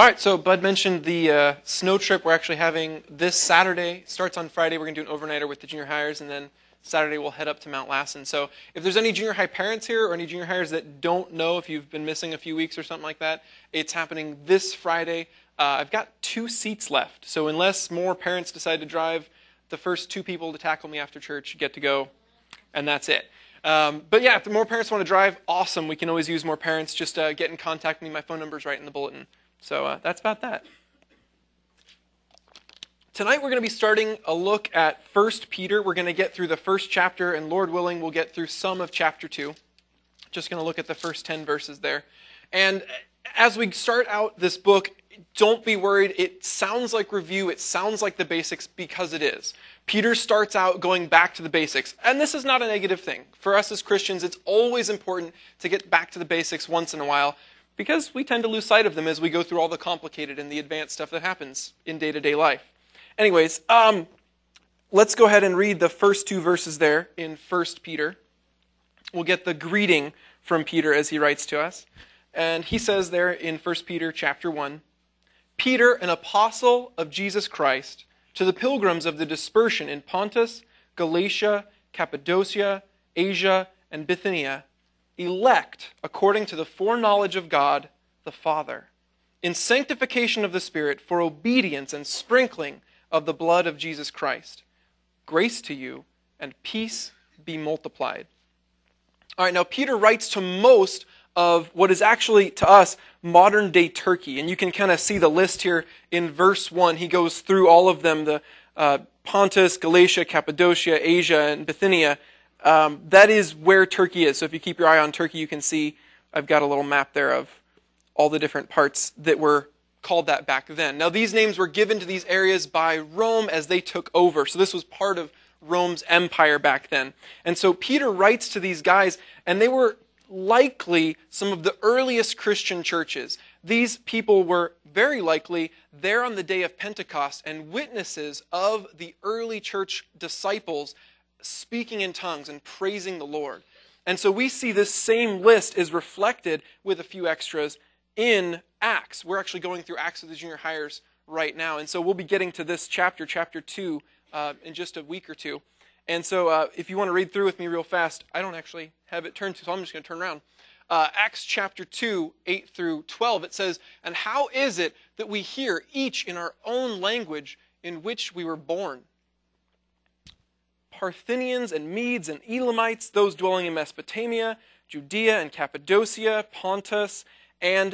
All right, so Bud mentioned the snow trip we're actually having this Saturday. Starts on Friday. We're going to do an overnighter with the junior hires, and then Saturday we'll head up to Mount Lassen. So if there's any junior high parents here or any junior hires that don't know if you've been missing a few weeks or something like that, it's happening this Friday. I've got 2 seats left, so unless more parents decide to drive, the first 2 people to tackle me after church get to go, and that's it. But yeah, if more parents want to drive, awesome. We can always use more parents. Just get in contact with me. My phone number's right in the bulletin. So that's about that. Tonight we're going to be starting a look at 1 Peter. We're going to get through the first chapter, and Lord willing, we'll get through some of chapter 2. Just going to look at the first 10 verses there. And as we start out this book, don't be worried. It sounds like review. It sounds like the basics because it is. Peter starts out going back to the basics. And this is not a negative thing. For us as Christians, it's always important to get back to the basics once in a while, because we tend to lose sight of them as we go through all the complicated and the advanced stuff that happens in day-to-day life. Anyways, let's go ahead and read the first 2 verses there in 1 Peter. We'll get the greeting from Peter as he writes to us. And he says there in 1 Peter chapter 1, Peter, an apostle of Jesus Christ, to the pilgrims of the dispersion in Pontus, Galatia, Cappadocia, Asia, and Bithynia, elect according to the foreknowledge of God the Father, in sanctification of the Spirit for obedience and sprinkling of the blood of Jesus Christ. Grace to you and peace be multiplied. All right, now Peter writes to most of what is actually, to us, modern-day Turkey. And you can kind of see the list here in verse 1. He goes through all of them, the Pontus, Galatia, Cappadocia, Asia, and Bithynia. That is where Turkey is. So if you keep your eye on Turkey, you can see I've got a little map there of all the different parts that were called that back then. Now, these names were given to these areas by Rome as they took over. So this was part of Rome's empire back then. And so Peter writes to these guys, and they were likely some of the earliest Christian churches. These people were very likely there on the day of Pentecost and witnesses of the early church disciples speaking in tongues and praising the Lord. And so we see this same list is reflected with a few extras in Acts. We're actually going through Acts of the Junior Hires right now. And so we'll be getting to this chapter 2, in just a week or two. And so if you want to read through with me real fast, I don't actually have it turned to, so I'm just going to turn around. Acts chapter 2, 8 through 12, it says, "And how is it that we hear each in our own language in which we were born? Parthians and Medes and Elamites, those dwelling in Mesopotamia, Judea and Cappadocia, Pontus and,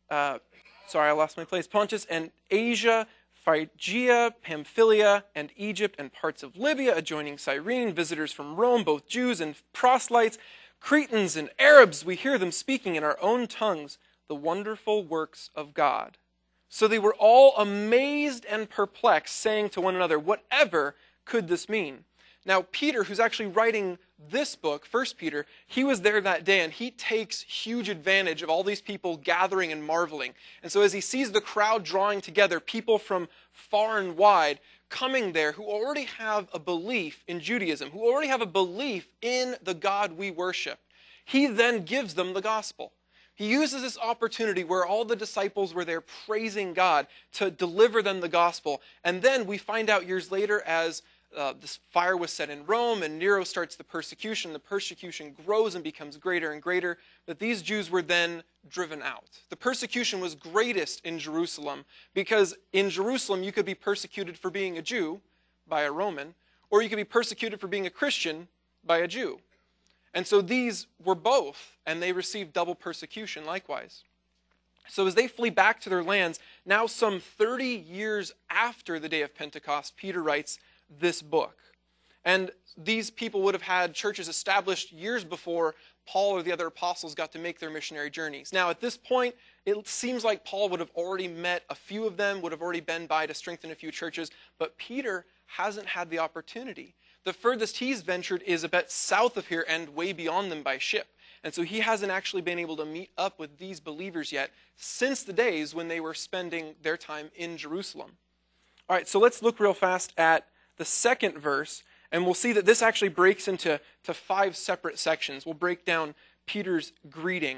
Pontus and Asia, Phrygia, Pamphylia, and Egypt, and parts of Libya adjoining Cyrene, visitors from Rome, both Jews and proselytes, Cretans and Arabs, we hear them speaking in our own tongues the wonderful works of God. So they were all amazed and perplexed, saying to one another, whatever could this mean? Now, Peter, who's actually writing this book, 1 Peter, he was there that day, and he takes huge advantage of all these people gathering and marveling. And so as he sees the crowd drawing together, people from far and wide coming there who already have a belief in Judaism, who already have a belief in the God we worship, he then gives them the gospel. He uses this opportunity where all the disciples were there praising God to deliver them the gospel. And then we find out years later as this fire was set in Rome and Nero starts the persecution. The persecution grows and becomes greater and greater, that these Jews were then driven out. The persecution was greatest in Jerusalem because in Jerusalem you could be persecuted for being a Jew by a Roman, or you could be persecuted for being a Christian by a Jew. And so these were both, and they received double persecution likewise. So as they flee back to their lands, now some 30 years after the day of Pentecost, Peter writes this book. And these people would have had churches established years before Paul or the other apostles got to make their missionary journeys. Now, at this point, it seems like Paul would have already met a few of them, would have already been by to strengthen a few churches, but Peter hasn't had the opportunity. The furthest he's ventured is a bit south of here and way beyond them by ship. And so he hasn't actually been able to meet up with these believers yet since the days when they were spending their time in Jerusalem. All right, so let's look real fast at the second verse, and we'll see that this actually breaks into 5 separate sections. We'll break down Peter's greeting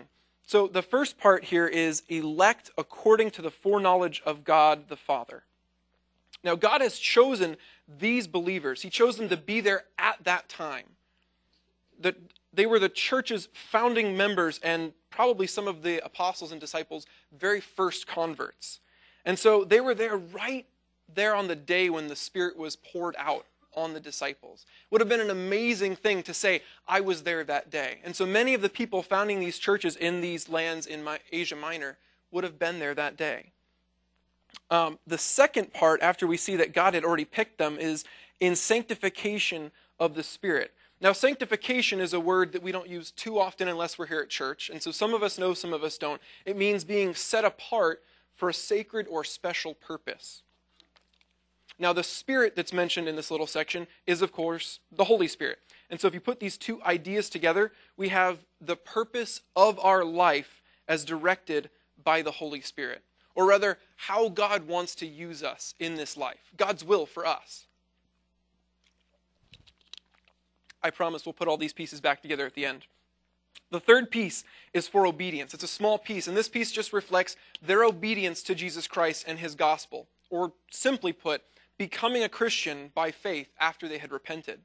So the first part here is elect according to the foreknowledge of God the Father. Now, God has chosen these believers. He chose them to be there at that time. They were the church's founding members and probably some of the apostles and disciples' very first converts. And so they were there right there on the day when the Spirit was poured out on the disciples. Would have been an amazing thing to say, I was there that day. And so many of the people founding these churches in these lands in Asia Minor would have been there that day. The second part, after we see that God had already picked them, is in sanctification of the Spirit. Now, sanctification is a word that we don't use too often unless we're here at church. And so some of us know, some of us don't. It means being set apart for a sacred or special purpose. Now, the Spirit that's mentioned in this little section is, of course, the Holy Spirit. And so if you put these two ideas together, we have the purpose of our life as directed by the Holy Spirit. Or rather, how God wants to use us in this life. God's will for us. I promise we'll put all these pieces back together at the end. The third piece is for obedience. It's a small piece, and this piece just reflects their obedience to Jesus Christ and his gospel. Or simply put, becoming a Christian by faith after they had repented.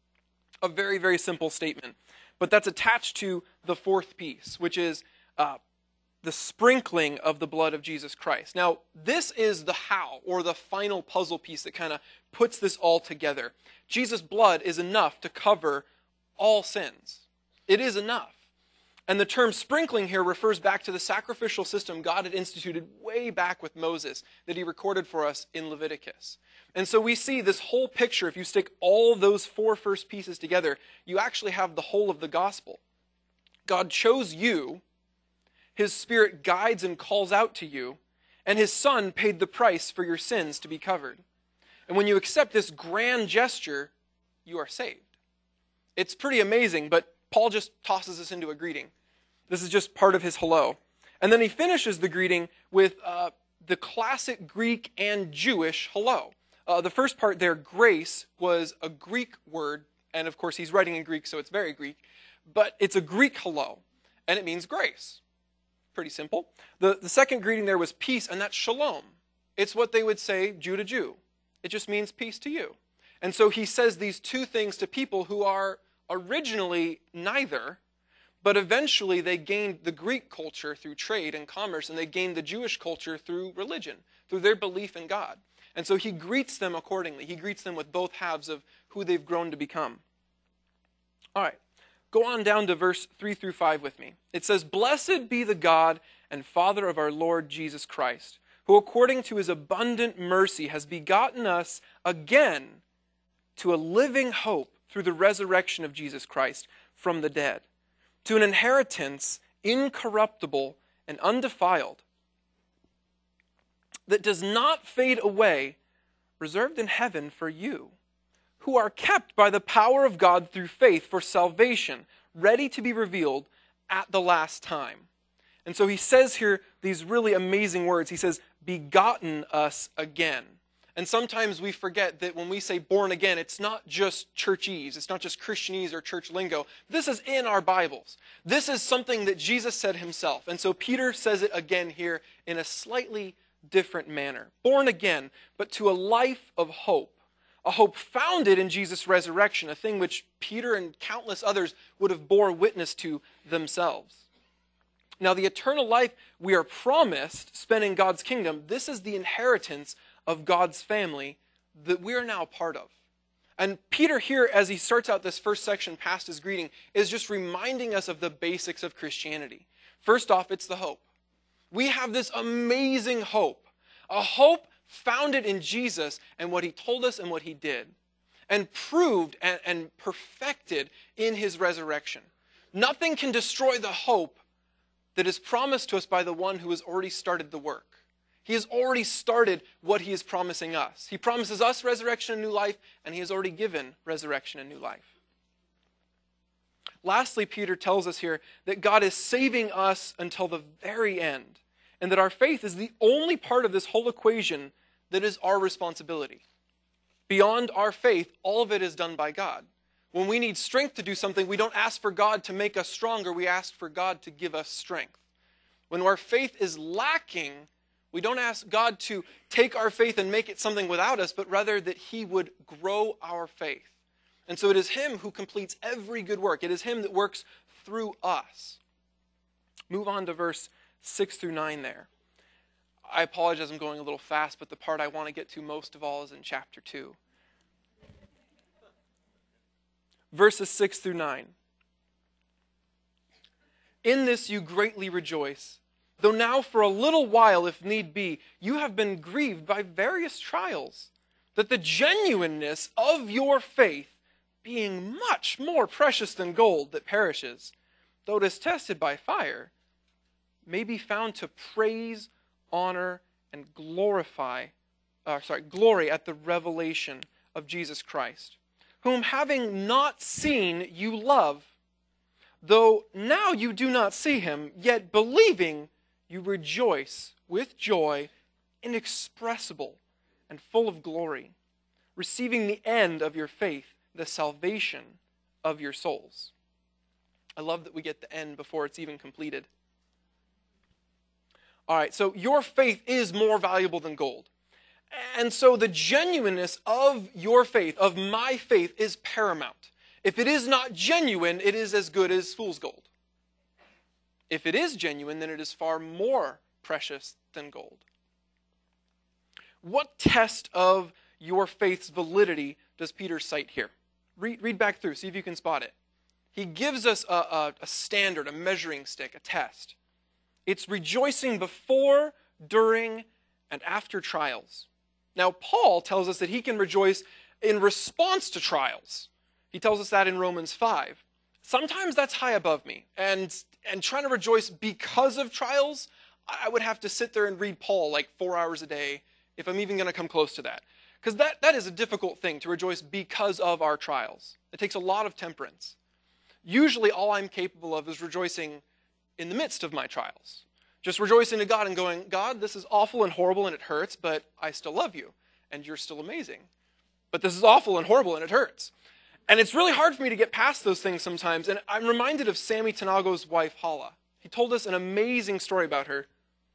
A very, very simple statement. But that's attached to the fourth piece, which is the sprinkling of the blood of Jesus Christ. Now, this is the how, or the final puzzle piece that kind of puts this all together. Jesus' blood is enough to cover all sins. It is enough. And the term sprinkling here refers back to the sacrificial system God had instituted way back with Moses that he recorded for us in Leviticus. And so we see this whole picture. If you stick all those four first pieces together, you actually have the whole of the gospel. God chose you, his Spirit guides and calls out to you, and his Son paid the price for your sins to be covered. And when you accept this grand gesture, you are saved. It's pretty amazing, but Paul just tosses us into a greeting. This is just part of his hello. And then he finishes the greeting with the classic Greek and Jewish hello. The first part there, grace, was a Greek word. And of course, he's writing in Greek, so it's very Greek. But it's a Greek hello, and it means grace. Pretty simple. The second greeting there was peace, and that's shalom. It's what they would say Jew to Jew. It just means peace to you. And so he says these two things to people who are originally neither, but eventually they gained the Greek culture through trade and commerce, and they gained the Jewish culture through religion, through their belief in God. And so he greets them accordingly. He greets them with both halves of who they've grown to become. All right, go on down to verse 3 through 5 with me. It says, "Blessed be the God and Father of our Lord Jesus Christ, who according to his abundant mercy has begotten us again to a living hope through the resurrection of Jesus Christ from the dead, to an inheritance incorruptible and undefiled, that does not fade away, reserved in heaven for you, who are kept by the power of God through faith for salvation, ready to be revealed at the last time." And so he says here these really amazing words. He says, begotten us again. And sometimes we forget that when we say born again, it's not just churchese, it's not just Christianese or church lingo. This is in our Bibles. This is something that Jesus said himself. And so Peter says it again here in a slightly different manner. Born again, but to a life of hope. A hope founded in Jesus' resurrection, a thing which Peter and countless others would have bore witness to themselves. Now, the eternal life we are promised spent in God's kingdom, this is the inheritance of God's family that we are now a part of. And Peter here, as he starts out this first section past his greeting, is just reminding us of the basics of Christianity. First off, it's the hope. We have this amazing hope, a hope founded in Jesus and what he told us and what he did, and proved and perfected in his resurrection. Nothing can destroy the hope that is promised to us by the one who has already started the work. He has already started what he is promising us. He promises us resurrection and new life, and he has already given resurrection and new life. Lastly, Peter tells us here that God is saving us until the very end, and that our faith is the only part of this whole equation that is our responsibility. Beyond our faith, all of it is done by God. When we need strength to do something, we don't ask for God to make us stronger, we ask for God to give us strength. When our faith is lacking, we don't ask God to take our faith and make it something without us, but rather that he would grow our faith. And so it is him who completes every good work. It is him that works through us. Move on to verse 6 through 9 there. I apologize, I'm going a little fast, but the part I want to get to most of all is in chapter 2. Verses 6 through 9. In this you greatly rejoice, though now for a little while, if need be, you have been grieved by various trials, that the genuineness of your faith, being much more precious than gold that perishes, though it is tested by fire, may be found to praise, honor, and glory at the revelation of Jesus Christ, whom having not seen you love, though now you do not see him, yet believing you rejoice with joy inexpressible and full of glory, receiving the end of your faith, the salvation of your souls. I love that we get the end before it's even completed. All right, so your faith is more valuable than gold. And so the genuineness of your faith, of my faith, is paramount. If it is not genuine, it is as good as fool's gold. If it is genuine, then it is far more precious than gold. What test of your faith's validity does Peter cite here? Read back through, see if you can spot it. He gives us a standard, a measuring stick, a test. It's rejoicing before, during, and after trials. Now, Paul tells us that he can rejoice in response to trials. He tells us that in Romans 5. Sometimes that's high above me. And trying to rejoice because of trials, I would have to sit there and read Paul like 4 hours a day if I'm even going to come close to that. Because that is a difficult thing, to rejoice because of our trials. It takes a lot of temperance. Usually all I'm capable of is rejoicing in the midst of my trials. Just rejoicing to God and going, God, this is awful and horrible and it hurts, but I still love you and you're still amazing. But this is awful and horrible and it hurts. And it's really hard for me to get past those things sometimes. And I'm reminded of Sammy Tanago's wife, Hala. He told us an amazing story about her.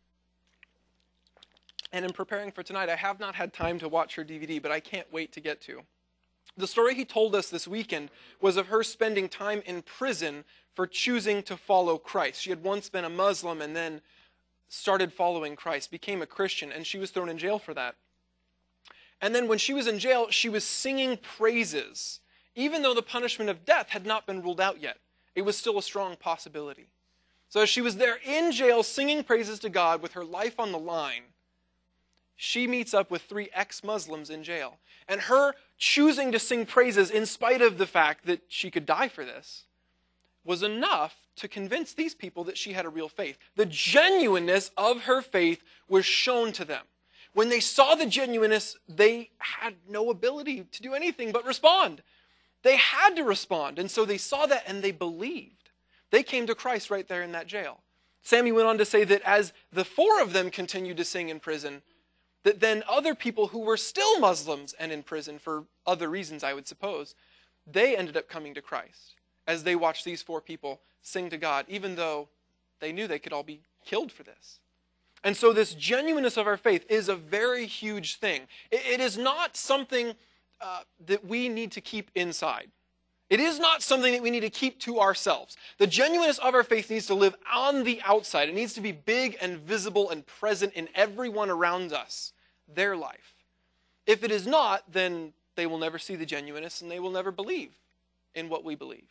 And in preparing for tonight, I have not had time to watch her DVD, but I can't wait to get to. The story he told us this weekend was of her spending time in prison for choosing to follow Christ. She had once been a Muslim and then started following Christ, became a Christian, and she was thrown in jail for that. And then when she was in jail, she was singing praises, even though the punishment of death had not been ruled out yet. It was still a strong possibility. So as she was there in jail singing praises to God with her life on the line, she meets up with 3 ex-Muslims in jail. And her choosing to sing praises in spite of the fact that she could die for this was enough to convince these people that she had a real faith. The genuineness of her faith was shown to them. When they saw the genuineness, they had no ability to do anything but respond. They had to respond. And so they saw that and they believed. They came to Christ right there in that jail. Sammy went on to say that as the 4 of them continued to sing in prison, that then other people who were still Muslims and in prison for other reasons, I would suppose, they ended up coming to Christ as they watched these 4 people sing to God, even though they knew they could all be killed for this. And so this genuineness of our faith is a very huge thing. It is not something that we need to keep inside. It is not something that we need to keep to ourselves. The genuineness of our faith needs to live on the outside. It needs to be big and visible and present in everyone around us, their life. If it is not, then they will never see the genuineness and they will never believe in what we believe.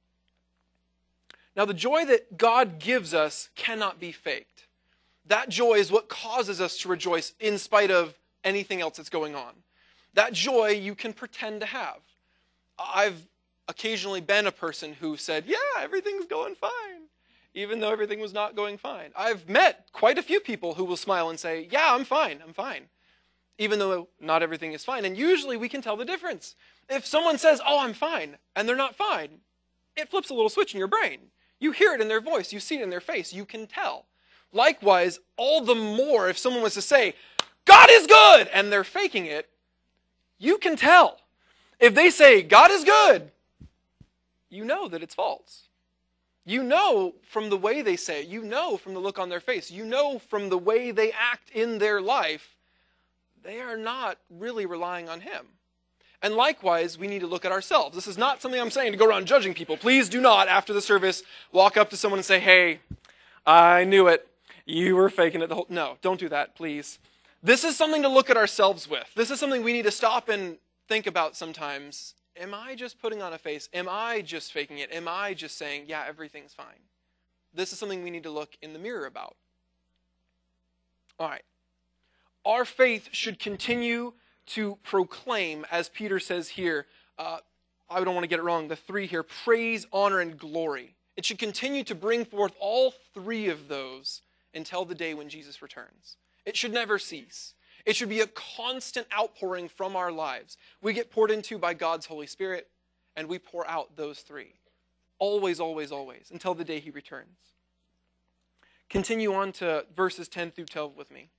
Now, the joy that God gives us cannot be faked. That joy is what causes us to rejoice in spite of anything else that's going on. That joy you can pretend to have. I've occasionally been a person who said, yeah, everything's going fine, even though everything was not going fine. I've met quite a few people who will smile and say, yeah, I'm fine, even though not everything is fine. And usually we can tell the difference. If someone says, oh, I'm fine, and they're not fine, it flips a little switch in your brain. You hear it in their voice, you see it in their face, you can tell. Likewise, all the more if someone was to say, God is good, and they're faking it, you can tell. If they say, God is good, you know that it's false. You know from the way they say it. You know from the look on their face. You know from the way they act in their life, they are not really relying on him. And likewise, we need to look at ourselves. This is not something I'm saying to go around judging people. Please do not, after the service, walk up to someone and say, hey, I knew it. You were faking it the whole... No, don't do that, please. This is something to look at ourselves with. This is something we need to stop and think about sometimes. Am I just putting on a face? Am I just faking it? Am I just saying, yeah, everything's fine? This is something we need to look in the mirror about. All right. Our faith should continue to proclaim, as Peter says here, I don't want to get it wrong, the three here, praise, honor, and glory. It should continue to bring forth all three of those until the day when Jesus returns. It should never cease. It should be a constant outpouring from our lives. We get poured into by God's Holy Spirit, and we pour out those three. Always, always, always, until the day he returns. Continue on to verses 10 through 12 with me.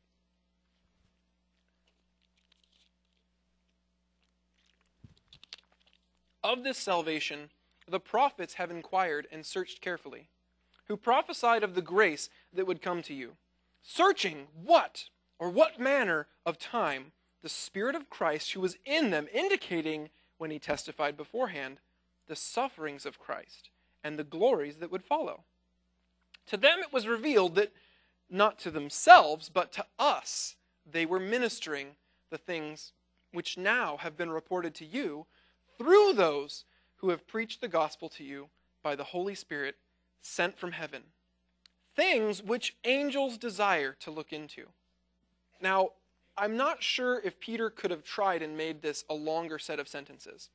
Of this salvation, the prophets have inquired and searched carefully, who prophesied of the grace that would come to you, searching what manner of time the Spirit of Christ who was in them, indicating, when he testified beforehand, the sufferings of Christ and the glories that would follow. To them it was revealed that not to themselves, but to us, they were ministering the things which now have been reported to you through those who have preached the gospel to you by the Holy Spirit sent from heaven. Things which angels desire to look into. Now, I'm not sure if Peter could have tried and made this a longer set of sentences.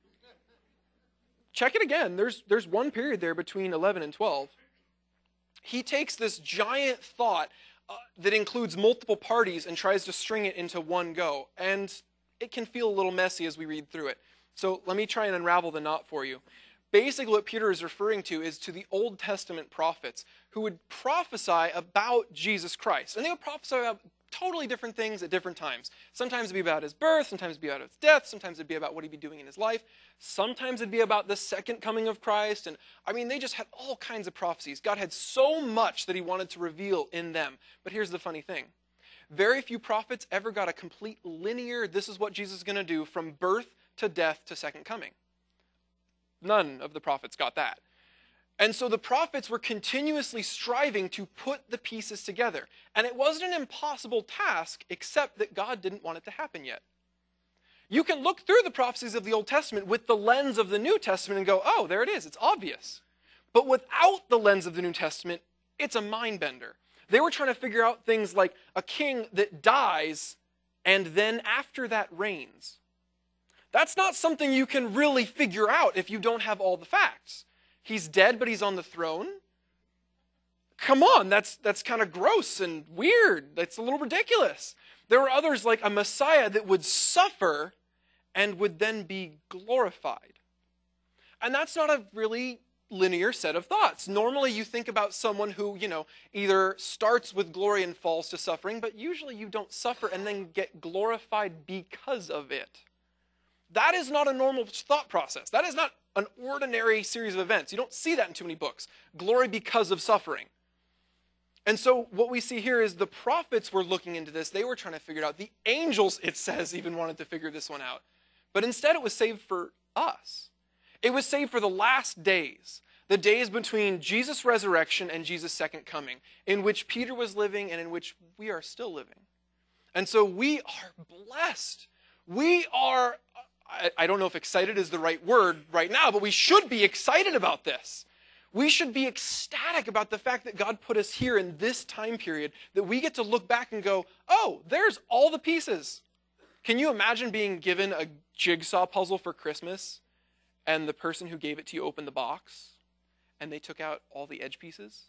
Check it again. There's one period there between 11 and 12. He takes this giant thought that includes multiple parties and tries to string it into one go. And it can feel a little messy as we read through it. So let me try and unravel the knot for you. Basically, what Peter is referring to is to the Old Testament prophets who would prophesy about Jesus Christ. And they would prophesy about totally different things at different times. Sometimes it'd be about his birth, sometimes it'd be about his death, sometimes it'd be about what he'd be doing in his life, sometimes it'd be about the second coming of Christ. And I mean, they just had all kinds of prophecies. God had so much that he wanted to reveal in them. But here's the funny thing. Very few prophets ever got a complete linear, this is what Jesus is going to do from birth to death to second coming. None of the prophets got that. And so the prophets were continuously striving to put the pieces together. And it wasn't an impossible task, except that God didn't want it to happen yet. You can look through the prophecies of the Old Testament with the lens of the New Testament and go, oh, there it is, it's obvious. But without the lens of the New Testament, it's a mind bender. They were trying to figure out things like a king that dies and then after that reigns. That's not something you can really figure out if you don't have all the facts. He's dead, but he's on the throne. Come on, that's kind of gross and weird. That's a little ridiculous. There were others like a Messiah that would suffer and would then be glorified. And that's not a really linear set of thoughts. Normally you think about someone who, either starts with glory and falls to suffering, but usually you don't suffer and then get glorified because of it. That is not a normal thought process. That is not an ordinary series of events. You don't see that in too many books. Glory because of suffering. And so what we see here is the prophets were looking into this. They were trying to figure it out. The angels, it says, even wanted to figure this one out. But instead it was saved for us. It was saved for the last days. The days between Jesus' resurrection and Jesus' second coming, in which Peter was living and in which we are still living. And so we are blessed. We are, I don't know if excited is the right word right now, but we should be excited about this. We should be ecstatic about the fact that God put us here in this time period, that we get to look back and go, oh, there's all the pieces. Can you imagine being given a jigsaw puzzle for Christmas and the person who gave it to you opened the box and they took out all the edge pieces?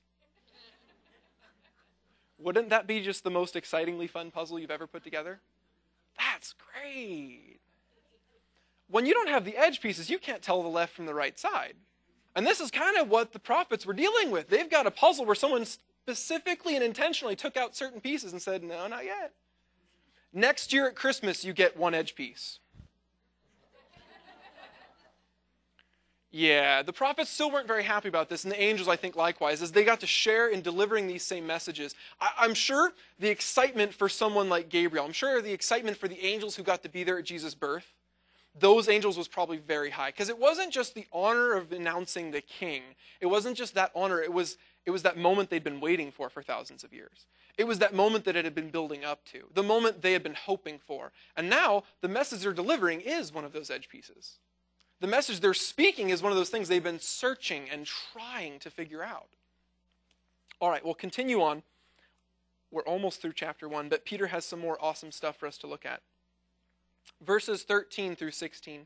Wouldn't that be just the most excitingly fun puzzle you've ever put together? That's great. When you don't have the edge pieces, you can't tell the left from the right side. And this is kind of what the prophets were dealing with. They've got a puzzle where someone specifically and intentionally took out certain pieces and said, no, not yet. Next year at Christmas, you get one edge piece. Yeah, the prophets still weren't very happy about this, and the angels, I think, likewise, as they got to share in delivering these same messages. I'm sure the excitement for someone like Gabriel, I'm sure the excitement for the angels who got to be there at Jesus' birth, those angels was probably very high. Because it wasn't just the honor of announcing the king. It wasn't just that honor. It was that moment they'd been waiting for thousands of years. It was that moment that it had been building up to. The moment they had been hoping for. And now, the message they're delivering is one of those edge pieces. The message they're speaking is one of those things they've been searching and trying to figure out. All right, we'll continue on. We're almost through chapter 1, but Peter has some more awesome stuff for us to look at. Verses 13 through 16.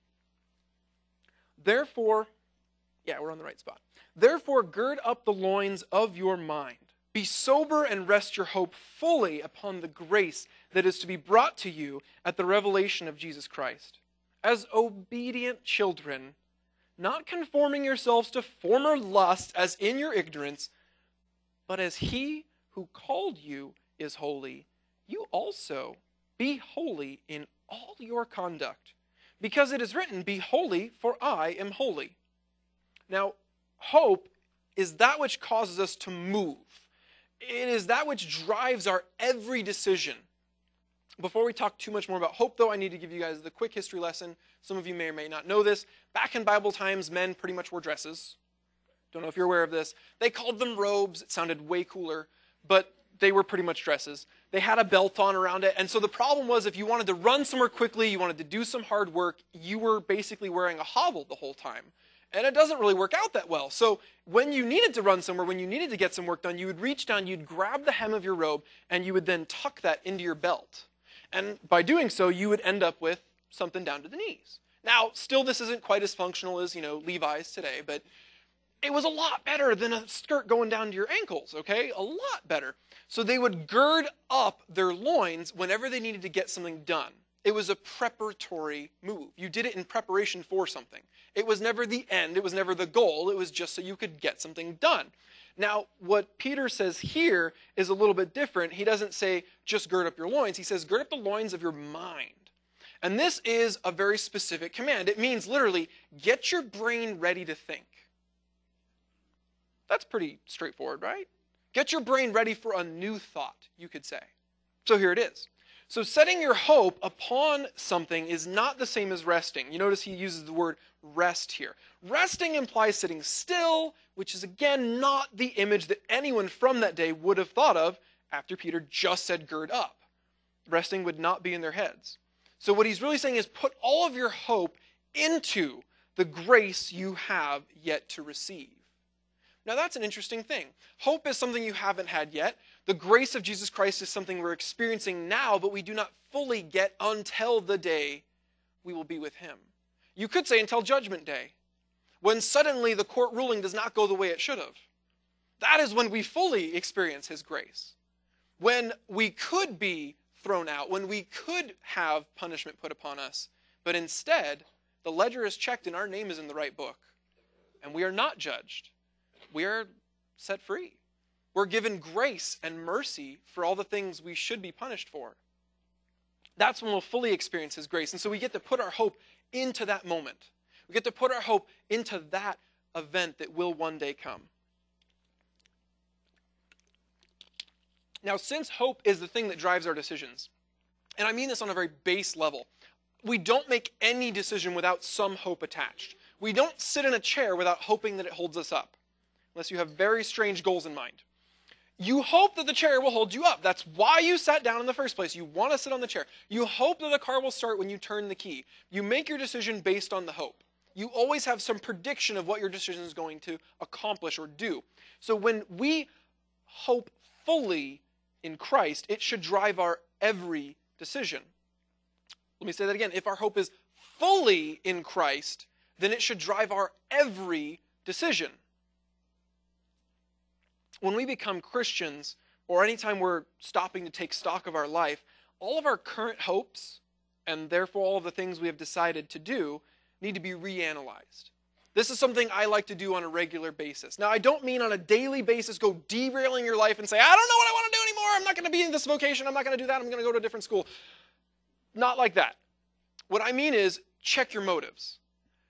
Therefore, we're on the right spot. Therefore, gird up the loins of your mind. Be sober and rest your hope fully upon the grace that is to be brought to you at the revelation of Jesus Christ. As obedient children, not conforming yourselves to former lusts as in your ignorance, but as he who called you is holy, you also be holy in all your conduct. Because it is written, be holy, for I am holy. Now, hope is that which causes us to move. It is that which drives our every decision. Before we talk too much more about hope, though, I need to give you guys the quick history lesson. Some of you may or may not know this. Back in Bible times, men pretty much wore dresses. Don't know if you're aware of this. They called them robes. It sounded way cooler, but they were pretty much dresses. They had a belt on around it, and so the problem was if you wanted to run somewhere quickly, you wanted to do some hard work, you were basically wearing a hovel the whole time. And it doesn't really work out that well. So when you needed to run somewhere, when you needed to get some work done, you would reach down, you'd grab the hem of your robe, and you would then tuck that into your belt. And by doing so, you would end up with something down to the knees. Now, still this isn't quite as functional as, Levi's today, but it was a lot better than a skirt going down to your ankles, okay? A lot better. So they would gird up their loins whenever they needed to get something done. It was a preparatory move. You did it in preparation for something. It was never the end. It was never the goal. It was just so you could get something done. Now, what Peter says here is a little bit different. He doesn't say, just gird up your loins. He says, gird up the loins of your mind. And this is a very specific command. It means literally, get your brain ready to think. That's pretty straightforward, right? Get your brain ready for a new thought, you could say. So here it is. So setting your hope upon something is not the same as resting. You notice he uses the word rest here. Resting implies sitting still, which is again not the image that anyone from that day would have thought of after Peter just said gird up. Resting would not be in their heads. So what he's really saying is put all of your hope into the grace you have yet to receive. Now that's an interesting thing. Hope is something you haven't had yet. The grace of Jesus Christ is something we're experiencing now, but we do not fully get until the day we will be with him. You could say until Judgment Day, when suddenly the court ruling does not go the way it should have. That is when we fully experience his grace. When we could be thrown out, when we could have punishment put upon us, but instead, the ledger is checked and our name is in the right book. And we are not judged. We are set free. We're given grace and mercy for all the things we should be punished for. That's when we'll fully experience his grace. And so we get to put our hope into that moment. We get to put our hope into that event that will one day come. Now, since hope is the thing that drives our decisions, and I mean this on a very base level, we don't make any decision without some hope attached. We don't sit in a chair without hoping that it holds us up, unless you have very strange goals in mind. You hope that the chair will hold you up. That's why you sat down in the first place. You want to sit on the chair. You hope that the car will start when you turn the key. You make your decision based on the hope. You always have some prediction of what your decision is going to accomplish or do. So when we hope fully in Christ, it should drive our every decision. Let me say that again. If our hope is fully in Christ, then it should drive our every decision. When we become Christians, or anytime we're stopping to take stock of our life, all of our current hopes, and therefore all of the things we have decided to do, need to be reanalyzed. This is something I like to do on a regular basis. Now, I don't mean on a daily basis go derailing your life and say, I don't know what I want to do anymore. I'm not going to be in this vocation. I'm not going to do that. I'm going to go to a different school. Not like that. What I mean is check your motives.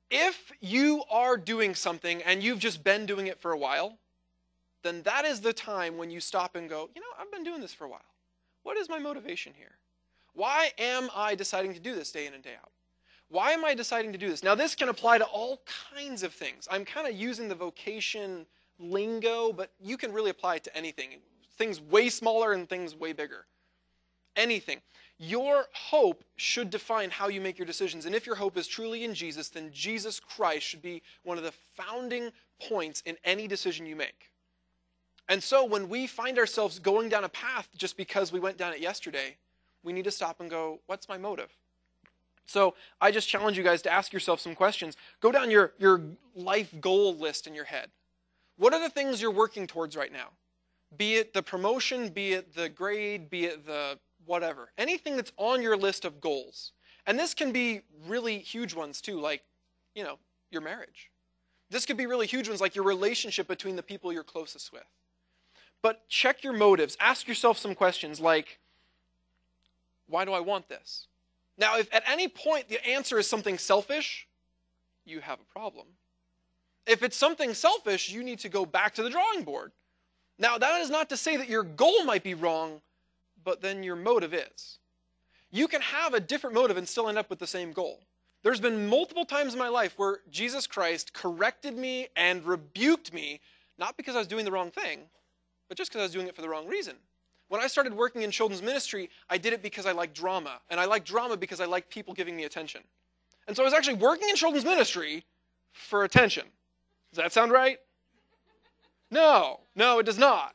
If you are doing something and you've just been doing it for a while, then that is the time when you stop and go, I've been doing this for a while. What is my motivation here? Why am I deciding to do this day in and day out? Why am I deciding to do this? Now, this can apply to all kinds of things. I'm kind of using the vocation lingo, but you can really apply it to anything. Things way smaller and things way bigger. Anything. Your hope should define how you make your decisions. And if your hope is truly in Jesus, then Jesus Christ should be one of the founding points in any decision you make. And so when we find ourselves going down a path just because we went down it yesterday, we need to stop and go, what's my motive? So I just challenge you guys to ask yourself some questions. Go down your life goal list in your head. What are the things you're working towards right now? Be it the promotion, be it the grade, be it the whatever. Anything that's on your list of goals. And this can be really huge ones too, like, your marriage. This could be really huge ones like your relationship between the people you're closest with. But check your motives. Ask yourself some questions like, why do I want this? Now, if at any point the answer is something selfish, you have a problem. If it's something selfish, you need to go back to the drawing board. Now, that is not to say that your goal might be wrong, but then your motive is. You can have a different motive and still end up with the same goal. There's been multiple times in my life where Jesus Christ corrected me and rebuked me, not because I was doing the wrong thing, but just because I was doing it for the wrong reason. When I started working in children's ministry, I did it because I like drama. And I like drama because I like people giving me attention. And so I was actually working in children's ministry for attention. Does that sound right? No, it does not.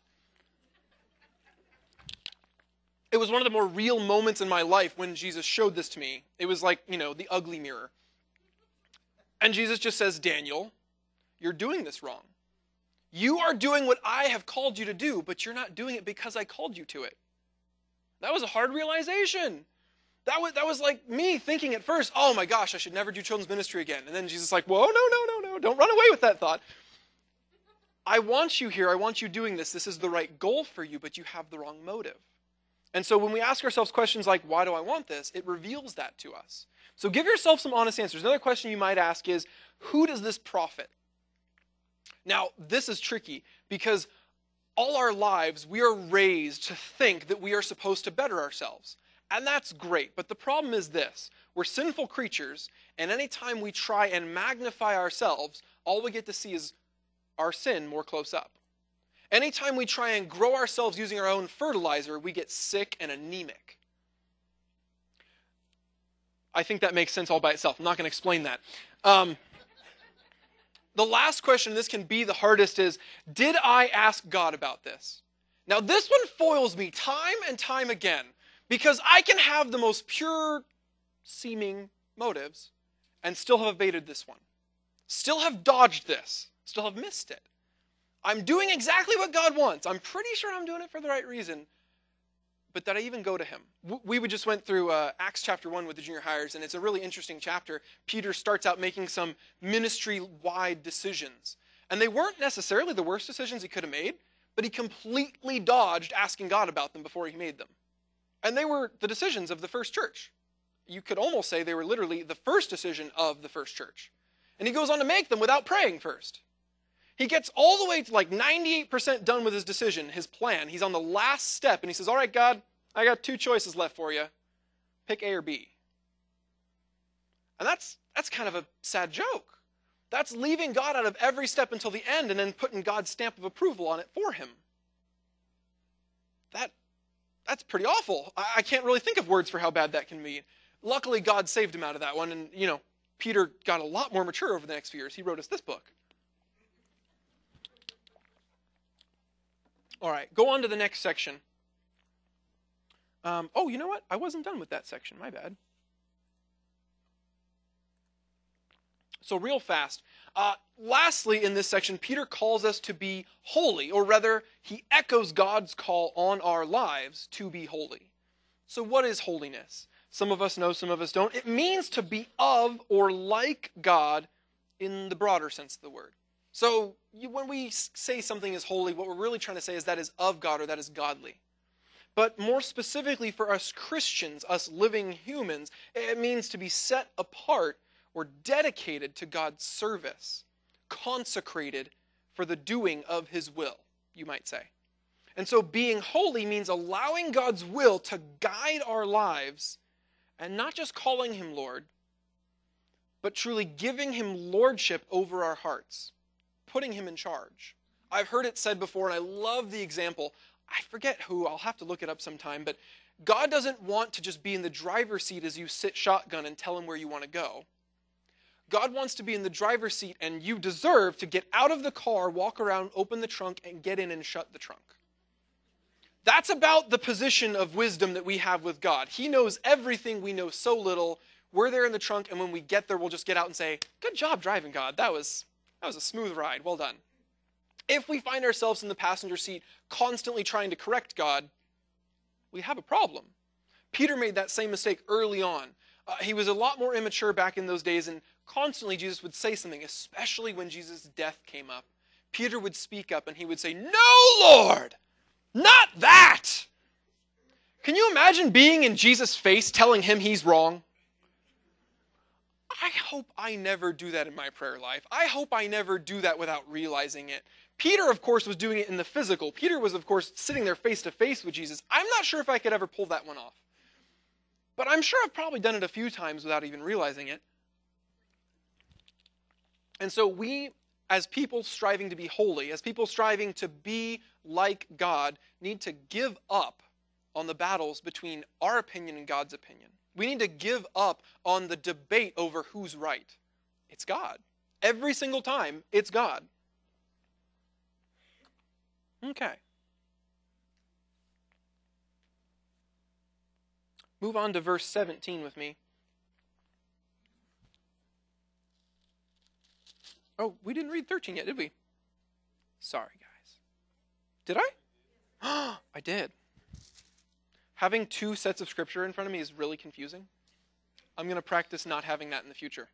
It was one of the more real moments in my life when Jesus showed this to me. It was like, the ugly mirror. And Jesus just says, Daniel, you're doing this wrong. You are doing what I have called you to do, but you're not doing it because I called you to it. That was a hard realization. That was like me thinking at first, oh my gosh, I should never do children's ministry again. And then Jesus is like, whoa, no, don't run away with that thought. I want you here. I want you doing this. This is the right goal for you, but you have the wrong motive. And so when we ask ourselves questions like, why do I want this? It reveals that to us. So give yourself some honest answers. Another question you might ask is, who does this profit? Now, this is tricky because all our lives we are raised to think that we are supposed to better ourselves. And that's great. But the problem is this. We're sinful creatures, and anytime we try and magnify ourselves, all we get to see is our sin more close up. Anytime we try and grow ourselves using our own fertilizer, we get sick and anemic. I think that makes sense all by itself. I'm not going to explain that. The last question, this can be the hardest, is, did I ask God about this? Now, this one foils me time and time again, because I can have the most pure seeming motives and still have evaded this one. Still have dodged this. Still have missed it. I'm doing exactly what God wants. I'm pretty sure I'm doing it for the right reason. But that I even go to him. We just went through Acts chapter 1 with the junior hires, and it's a really interesting chapter. Peter starts out making some ministry-wide decisions. And they weren't necessarily the worst decisions he could have made, but he completely dodged asking God about them before he made them. And they were the decisions of the first church. You could almost say they were literally the first decision of the first church. And he goes on to make them without praying first. He gets all the way to like 98% done with his decision, his plan. He's on the last step, and he says, all right, God, I got 2 choices left for you. Pick A or B. And that's kind of a sad joke. That's leaving God out of every step until the end and then putting God's stamp of approval on it for him. That's pretty awful. I can't really think of words for how bad that can be. Luckily, God saved him out of that one, and, Peter got a lot more mature over the next few years. He wrote us this book. All right, go on to the next section. Oh, you know what? I wasn't done with that section. My bad. So real fast. Lastly, in this section, Peter calls us to be holy, or rather, he echoes God's call on our lives to be holy. So what is holiness? Some of us know, some of us don't. It means to be of or like God in the broader sense of the word. So when we say something is holy, what we're really trying to say is that is of God or that is godly. But more specifically for us Christians, us living humans, it means to be set apart or dedicated to God's service, consecrated for the doing of his will, you might say. And so being holy means allowing God's will to guide our lives and not just calling him Lord, but truly giving him lordship over our hearts, putting him in charge. I've heard it said before, and I love the example. I forget who, I'll have to look it up sometime, but God doesn't want to just be in the driver's seat as you sit shotgun and tell him where you want to go. God wants to be in the driver's seat, and you deserve to get out of the car, walk around, open the trunk, and get in and shut the trunk. That's about the position of wisdom that we have with God. He knows everything, we know so little. We're there in the trunk, and when we get there, we'll just get out and say, good job driving, God. That was a smooth ride. Well done. If we find ourselves in the passenger seat constantly trying to correct God, we have a problem. Peter made that same mistake early on. He was a lot more immature back in those days, and constantly Jesus would say something, especially when Jesus' death came up. Peter would speak up, and he would say, "No, Lord, not that!" Can you imagine being in Jesus' face telling him he's wrong? I hope I never do that in my prayer life. I hope I never do that without realizing it. Peter, of course, was doing it in the physical. Peter was, of course, sitting there face to face with Jesus. I'm not sure if I could ever pull that one off. But I'm sure I've probably done it a few times without even realizing it. And so we, as people striving to be holy, as people striving to be like God, need to give up on the battles between our opinion and God's opinion. We need to give up on the debate over who's right. It's God. Every single time, it's God. Okay. Move on to verse 17 with me. Oh, we didn't read 13 yet, did we? Sorry, guys. Did I? I did. Having two sets of scripture in front of me is really confusing. I'm going to practice not having that in the future.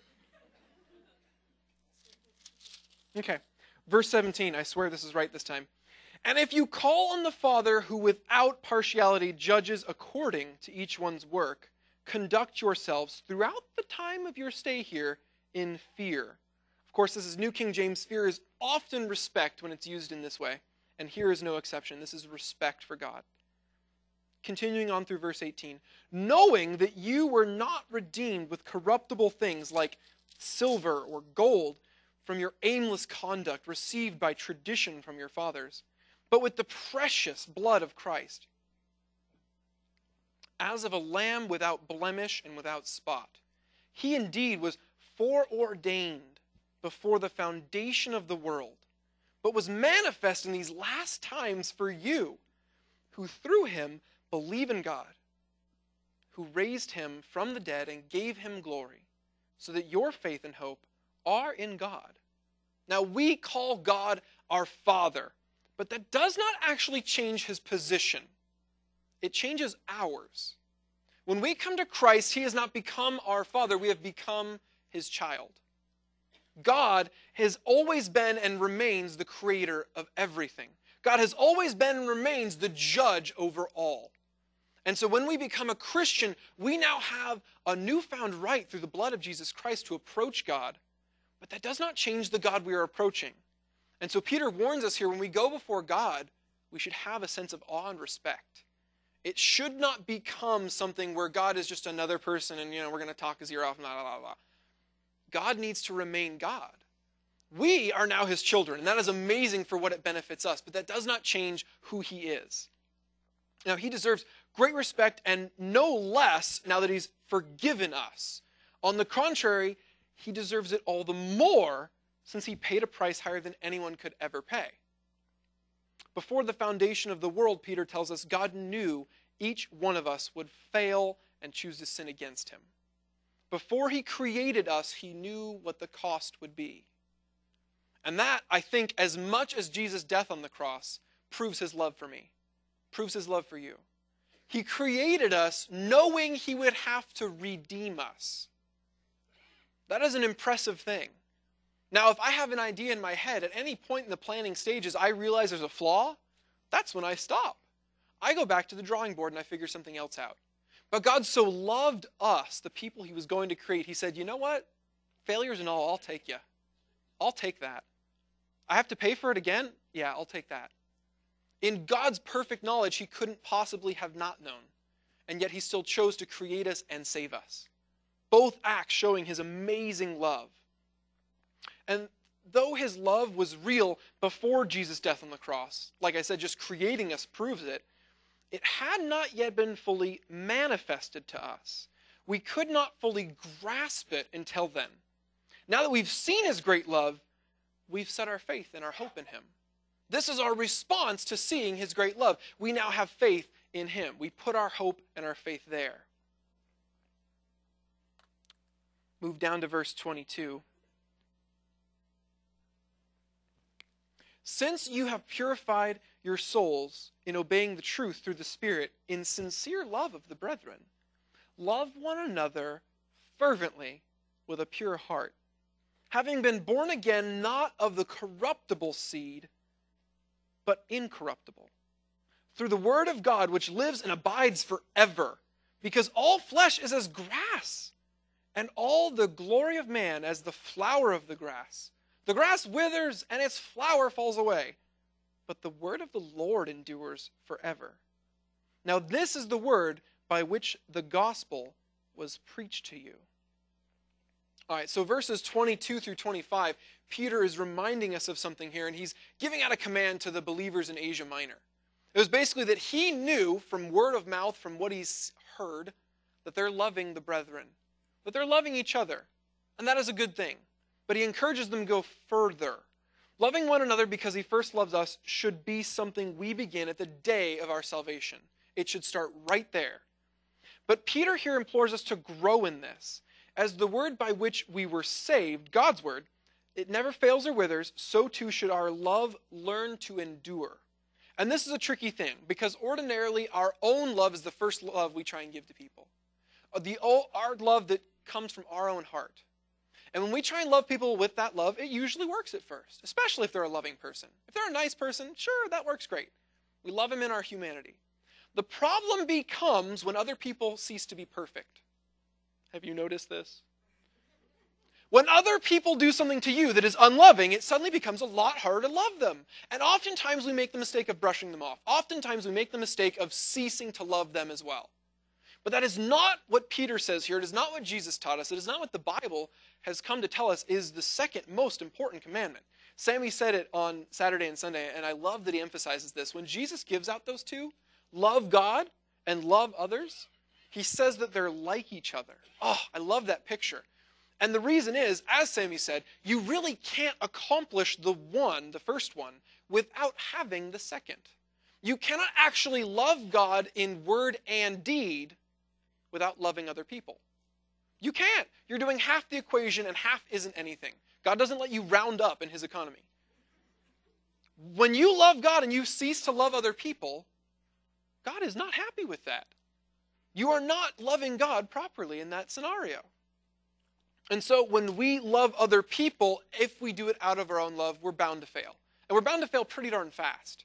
Okay. Verse 17, I swear this is right this time. And if you call on the Father who without partiality judges according to each one's work, conduct yourselves throughout the time of your stay here in fear. Of course, this is New King James. Fear is often respect when it's used in this way. And here is no exception. This is respect for God. Continuing on through verse 18. Knowing that you were not redeemed with corruptible things like silver or gold from your aimless conduct received by tradition from your fathers, but with the precious blood of Christ, as of a lamb without blemish and without spot. He indeed was foreordained before the foundation of the world, but was manifest in these last times for you, who through him believe in God, who raised him from the dead and gave him glory, so that your faith and hope are in God. Now we call God our Father, but that does not actually change his position. It changes ours. When we come to Christ, he has not become our Father, we have become his child. God has always been and remains the creator of everything. God has always been and remains the judge over all. And so when we become a Christian, we now have a newfound right through the blood of Jesus Christ to approach God. But that does not change the God we are approaching. And so Peter warns us here, when we go before God, we should have a sense of awe and respect. It should not become something where God is just another person and, we're going to talk his ear off, blah, blah, blah, blah. God needs to remain God. We are now his children, and that is amazing for what it benefits us, but that does not change who he is. Now, he deserves great respect and no less now that he's forgiven us. On the contrary, he deserves it all the more since he paid a price higher than anyone could ever pay. Before the foundation of the world, Peter tells us, God knew each one of us would fail and choose to sin against him. Before he created us, he knew what the cost would be. And that, I think, as much as Jesus' death on the cross, proves his love for me, proves his love for you. He created us knowing he would have to redeem us. That is an impressive thing. Now, if I have an idea in my head, at any point in the planning stages, I realize there's a flaw, that's when I stop. I go back to the drawing board and I figure something else out. But God so loved us, the people he was going to create, he said, you know what? Failures and all, I'll take you. I'll take that. I have to pay for it again? Yeah, I'll take that. In God's perfect knowledge, he couldn't possibly have not known. And yet he still chose to create us and save us. Both acts showing his amazing love. And though his love was real before Jesus' death on the cross, like I said, just creating us proves it, it had not yet been fully manifested to us. We could not fully grasp it until then. Now that we've seen his great love, we've set our faith and our hope in him. This is our response to seeing his great love. We now have faith in him. We put our hope and our faith there. Move down to verse 22. Since you have purified your souls in obeying the truth through the Spirit in sincere love of the brethren, love one another fervently with a pure heart, having been born again not of the corruptible seed, but incorruptible, through the word of God which lives and abides forever, because all flesh is as grass, and all the glory of man as the flower of the grass. The grass withers and its flower falls away, but the word of the Lord endures forever. Now this is the word by which the gospel was preached to you. All right, so verses 22 through 25, Peter is reminding us of something here, and he's giving out a command to the believers in Asia Minor. It was basically that he knew from word of mouth, from what he's heard, that they're loving the brethren, that they're loving each other, and that is a good thing. But he encourages them to go further. Loving one another because he first loves us should be something we begin at the day of our salvation. It should start right there. But Peter here implores us to grow in this. As the word by which we were saved, God's word, it never fails or withers, so too should our love learn to endure. And this is a tricky thing, because ordinarily our own love is the first love we try and give to people. Our love that comes from our own heart. And when we try and love people with that love, it usually works at first, especially if they're a loving person. If they're a nice person, sure, that works great. We love them in our humanity. The problem becomes when other people cease to be perfect. Have you noticed this? When other people do something to you that is unloving, it suddenly becomes a lot harder to love them. And oftentimes we make the mistake of brushing them off. Oftentimes we make the mistake of ceasing to love them as well. But that is not what Peter says here. It is not what Jesus taught us. It is not what the Bible has come to tell us is the second most important commandment. Sammy said it on Saturday and Sunday, and I love that he emphasizes this. When Jesus gives out those two, love God and love others, he says that they're like each other. Oh, I love that picture. And the reason is, as Sammy said, you really can't accomplish the first one, without having the second. You cannot actually love God in word and deed without loving other people. You can't. You're doing half the equation and half isn't anything. God doesn't let you round up in his economy. When you love God and you cease to love other people, God is not happy with that. You are not loving God properly in that scenario. And so when we love other people, if we do it out of our own love, we're bound to fail. And we're bound to fail pretty darn fast.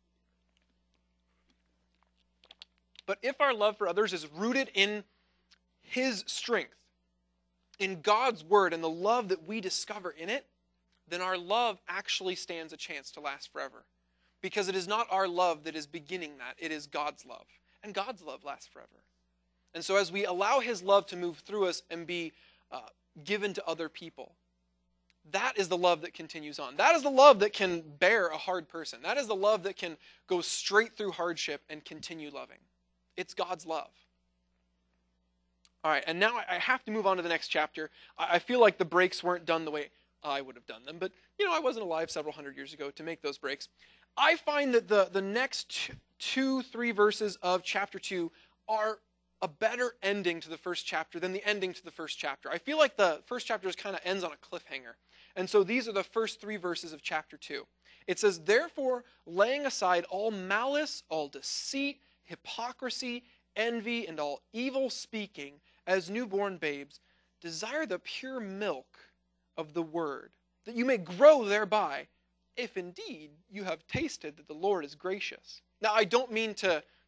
But if our love for others is rooted in his strength, in God's word and the love that we discover in it, then our love actually stands a chance to last forever. Because it is not our love that is beginning that, it is God's love. And God's love lasts forever. And so as we allow his love to move through us and be given to other people, that is the love that continues on. That is the love that can bear a hard person. That is the love that can go straight through hardship and continue loving. It's God's love. All right, and now I have to move on to the next chapter. I feel like the breaks weren't done the way I would have done them, but I wasn't alive several hundred years ago to make those breaks. I find that the next 2-3 verses of chapter 2 are a better ending to the first chapter than the ending to the first chapter. I feel like the first chapter kind of ends on a cliffhanger. And so these are the first 3 verses of chapter 2. It says, "Therefore, laying aside all malice, all deceit, hypocrisy, envy, and all evil speaking, as newborn babes, desire the pure milk of the word, that you may grow thereby, if indeed you have tasted that the Lord is gracious." Now, I don't mean to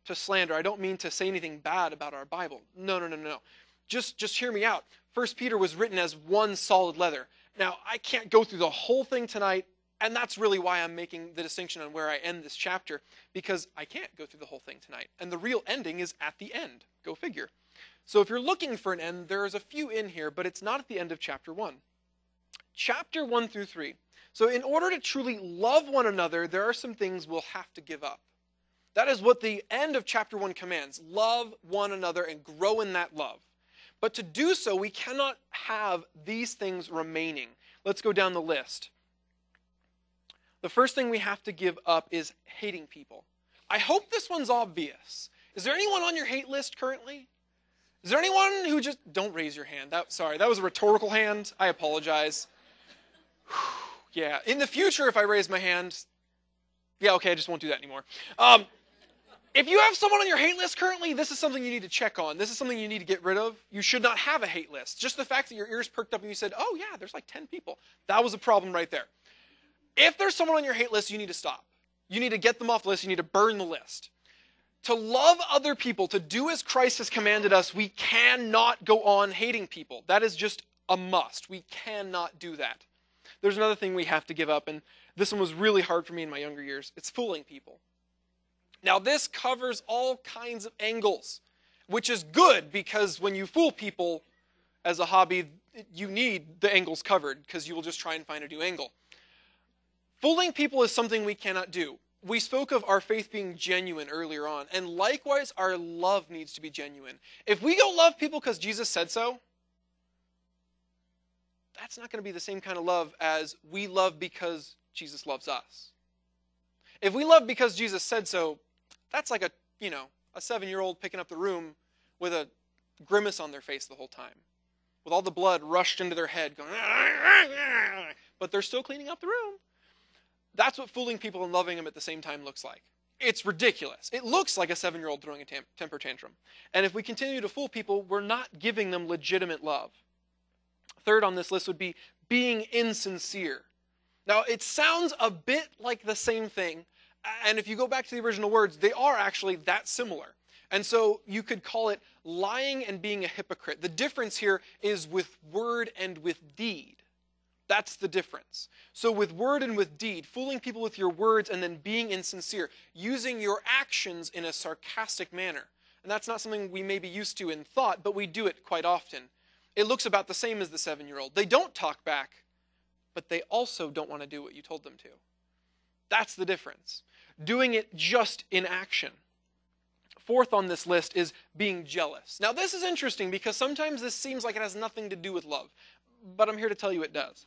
to slander. I don't mean to say anything bad about our Bible. No. Just hear me out. 1 Peter was written as one solid letter. Now, I can't go through the whole thing tonight, and that's really why I'm making the distinction on where I end this chapter, because I can't go through the whole thing tonight. And the real ending is at the end. Go figure. So if you're looking for an end, there's a few in here, but it's not at the end of chapter 1. Chapter 1 through 3. So in order to truly love one another, there are some things we'll have to give up. That is what the end of chapter 1 commands. Love one another and grow in that love. But to do so, we cannot have these things remaining. Let's go down the list. The first thing we have to give up is hating people. I hope this one's obvious. Is there anyone on your hate list currently? Is there anyone who just... Don't raise your hand. Sorry, that was a rhetorical hand. I apologize. Yeah, in the future, if I raise my hand... Yeah, okay, I just won't do that anymore. If you have someone on your hate list currently, this is something you need to check on. This is something you need to get rid of. You should not have a hate list. Just the fact that your ears perked up and you said, oh yeah, there's like 10 people. That was a problem right there. If there's someone on your hate list, you need to stop. You need to get them off the list. You need to burn the list. To love other people, to do as Christ has commanded us, we cannot go on hating people. That is just a must. We cannot do that. There's another thing we have to give up, and this one was really hard for me in my younger years. It's fooling people. Now, this covers all kinds of angles, which is good because when you fool people as a hobby, you need the angles covered because you will just try and find a new angle. Fooling people is something we cannot do. We spoke of our faith being genuine earlier on, and likewise, our love needs to be genuine. If we go love people because Jesus said so, that's not going to be the same kind of love as we love because Jesus loves us. If we love because Jesus said so, that's like a 7-year-old picking up the room with a grimace on their face the whole time, with all the blood rushed into their head, going, but they're still cleaning up the room. That's what fooling people and loving them at the same time looks like. It's ridiculous. It looks like a 7-year-old throwing a temper tantrum. And if we continue to fool people, we're not giving them legitimate love. Third on this list would be being insincere. Now, it sounds a bit like the same thing, and if you go back to the original words, they are actually that similar. And so you could call it lying and being a hypocrite. The difference here is with word and with deed. That's the difference. So with word and with deed, fooling people with your words and then being insincere, using your actions in a sarcastic manner. And that's not something we may be used to in thought, but we do it quite often. It looks about the same as the 7-year-old. They don't talk back, but they also don't want to do what you told them to. That's the difference. Doing it just in action. Fourth on this list is being jealous. Now this is interesting because sometimes this seems like it has nothing to do with love, but I'm here to tell you it does.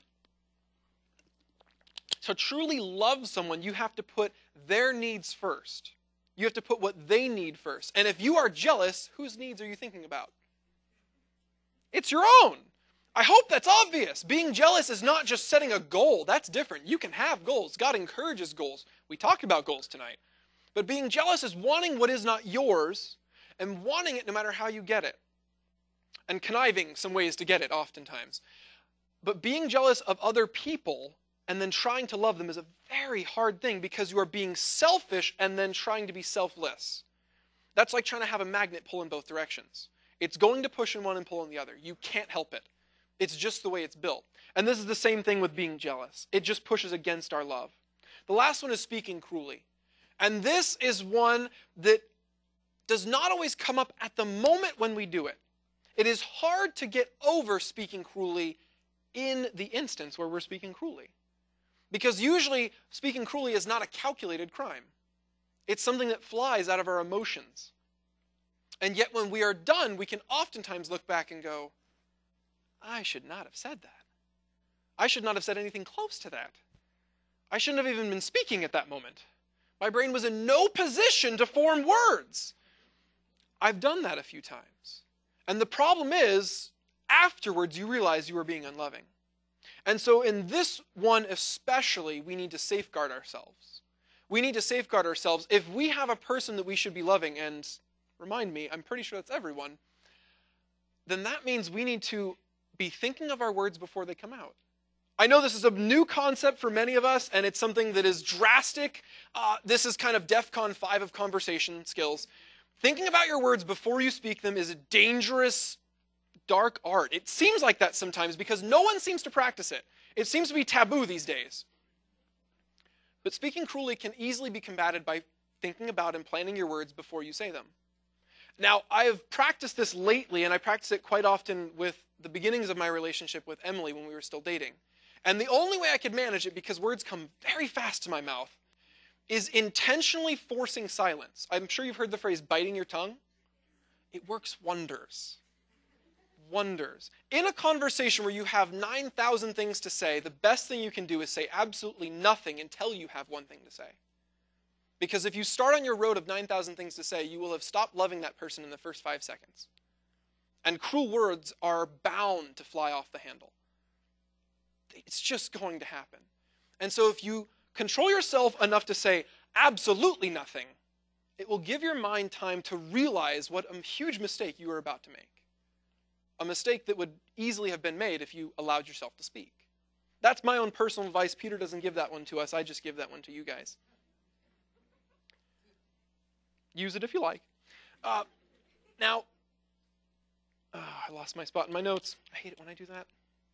To truly love someone, you have to put their needs first. You have to put what they need first. And if you are jealous, whose needs are you thinking about? It's your own. I hope that's obvious. Being jealous is not just setting a goal. That's different. You can have goals. God encourages goals. We talked about goals tonight. But being jealous is wanting what is not yours and wanting it no matter how you get it. And conniving some ways to get it oftentimes. But being jealous of other people and then trying to love them is a very hard thing because you are being selfish and then trying to be selfless. That's like trying to have a magnet pull in both directions. It's going to push in one and pull in the other. You can't help it. It's just the way it's built. And this is the same thing with being jealous. It just pushes against our love. The last one is speaking cruelly. And this is one that does not always come up at the moment when we do it. It is hard to get over speaking cruelly in the instance where we're speaking cruelly. Because usually speaking cruelly is not a calculated crime. It's something that flies out of our emotions. And yet when we are done, we can oftentimes look back and go, I should not have said that. I should not have said anything close to that. I shouldn't have even been speaking at that moment. My brain was in no position to form words. I've done that a few times. And the problem is, afterwards you realize you were being unloving. And so in this one especially, we need to safeguard ourselves. We need to safeguard ourselves. If we have a person that we should be loving, and remind me, I'm pretty sure that's everyone, then that means we need to be thinking of our words before they come out. I know this is a new concept for many of us, and it's something that is drastic. This is kind of DEFCON 5 of conversation skills. Thinking about your words before you speak them is a dangerous, dark art. It seems like that sometimes because no one seems to practice it. It seems to be taboo these days. But speaking cruelly can easily be combated by thinking about and planning your words before you say them. Now, I have practiced this lately, and I practice it quite often with the beginnings of my relationship with Emily when we were still dating. And the only way I could manage it, because words come very fast to my mouth, is intentionally forcing silence. I'm sure you've heard the phrase biting your tongue. It works wonders. Wonders. In a conversation where you have 9,000 things to say, the best thing you can do is say absolutely nothing until you have one thing to say. Because if you start on your road of 9,000 things to say, you will have stopped loving that person in the first 5 seconds. And cruel words are bound to fly off the handle. It's just going to happen. And so if you control yourself enough to say absolutely nothing, it will give your mind time to realize what a huge mistake you are about to make. A mistake that would easily have been made if you allowed yourself to speak. That's my own personal advice. Peter doesn't give that one to us. I just give that one to you guys. Use it if you like. Now, I lost my spot in my notes. I hate it when I do that.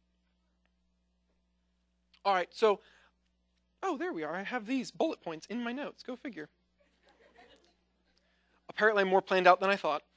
All right, so, there we are. I have these bullet points in my notes. Go figure. Apparently I'm more planned out than I thought.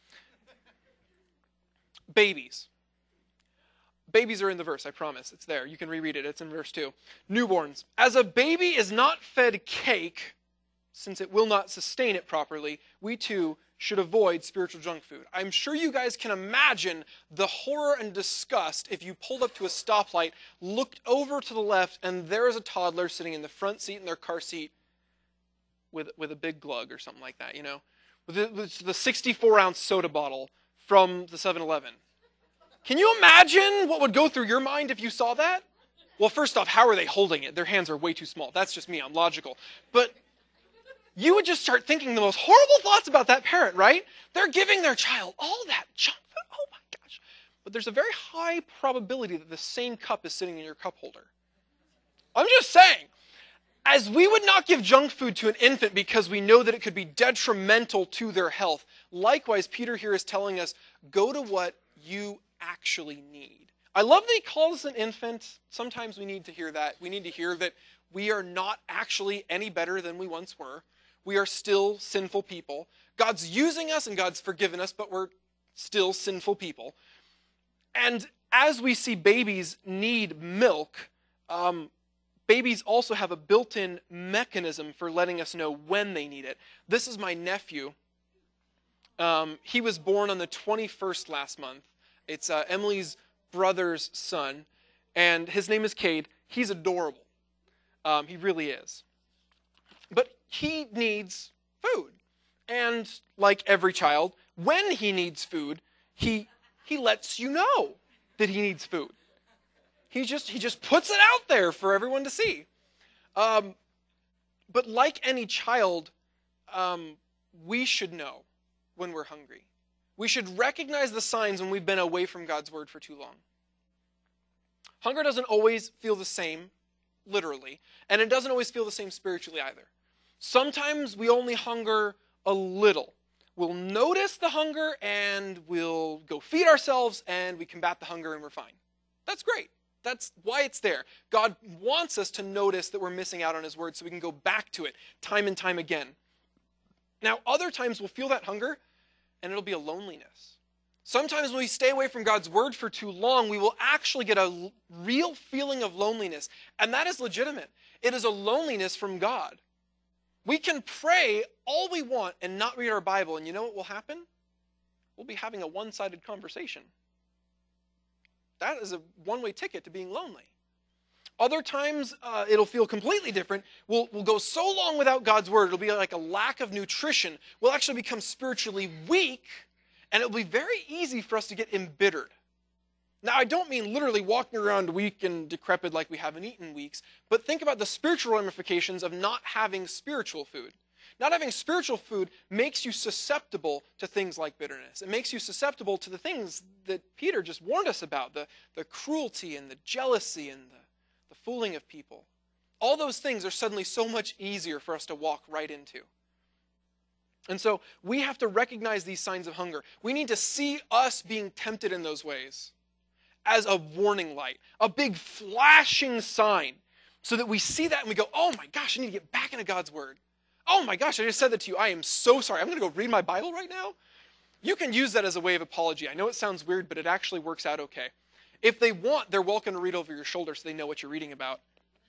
Babies. Babies are in the verse, I promise. It's there. You can reread it. It's in verse 2. Newborns. As a baby is not fed cake, since it will not sustain it properly, we too should avoid spiritual junk food. I'm sure you guys can imagine the horror and disgust if you pulled up to a stoplight, looked over to the left, and there is a toddler sitting in the front seat in their car seat with a big glug or something like that, you know? With the 64-ounce soda bottle from the 7-Eleven. Can you imagine what would go through your mind if you saw that? Well, first off, how are they holding it? Their hands are way too small. That's just me. I'm logical. But you would just start thinking the most horrible thoughts about that parent, right? They're giving their child all that junk food. Oh my gosh. But there's a very high probability that the same cup is sitting in your cup holder. I'm just saying, as we would not give junk food to an infant because we know that it could be detrimental to their health, likewise, Peter here is telling us, go to what you actually need. I love that he calls us an infant. Sometimes we need to hear that. We need to hear that we are not actually any better than we once were. We are still sinful people. God's using us and God's forgiven us, but we're still sinful people. And as we see babies need milk, babies also have a built-in mechanism for letting us know when they need it. This is my nephew. He was born on the 21st last month. It's Emily's brother's son, and his name is Cade. He's adorable. He really is. But he needs food. And like every child, when he needs food, he lets you know that he needs food. He just puts it out there for everyone to see. But like any child, we should know when we're hungry. We should recognize the signs when we've been away from God's word for too long. Hunger doesn't always feel the same, literally, and it doesn't always feel the same spiritually either. Sometimes we only hunger a little. We'll notice the hunger and we'll go feed ourselves and we combat the hunger and we're fine. That's great. That's why it's there. God wants us to notice that we're missing out on his word so we can go back to it time and time again. Now, other times we'll feel that hunger and it'll be a loneliness. Sometimes when we stay away from God's word for too long, we will actually get a real feeling of loneliness. And that is legitimate. It is a loneliness from God. We can pray all we want and not read our Bible, and you know what will happen? We'll be having a one-sided conversation. That is a one-way ticket to being lonely. Other times, it'll feel completely different. We'll go so long without God's word, it'll be like a lack of nutrition. We'll actually become spiritually weak, and it'll be very easy for us to get embittered. Now, I don't mean literally walking around weak and decrepit like we haven't eaten weeks, but think about the spiritual ramifications of not having spiritual food. Not having spiritual food makes you susceptible to things like bitterness. It makes you susceptible to the things that Peter just warned us about, the cruelty and the jealousy and the fooling of people. All those things are suddenly so much easier for us to walk right into. And so we have to recognize these signs of hunger. We need to see us being tempted in those ways as a warning light, a big flashing sign, so that we see that and we go, oh my gosh, I need to get back into God's word. Oh my gosh, I just said that to you. I am so sorry. I'm going to go read my Bible right now. You can use that as a way of apology. I know it sounds weird, but it actually works out okay. If they want, they're welcome to read over your shoulder so they know what you're reading about.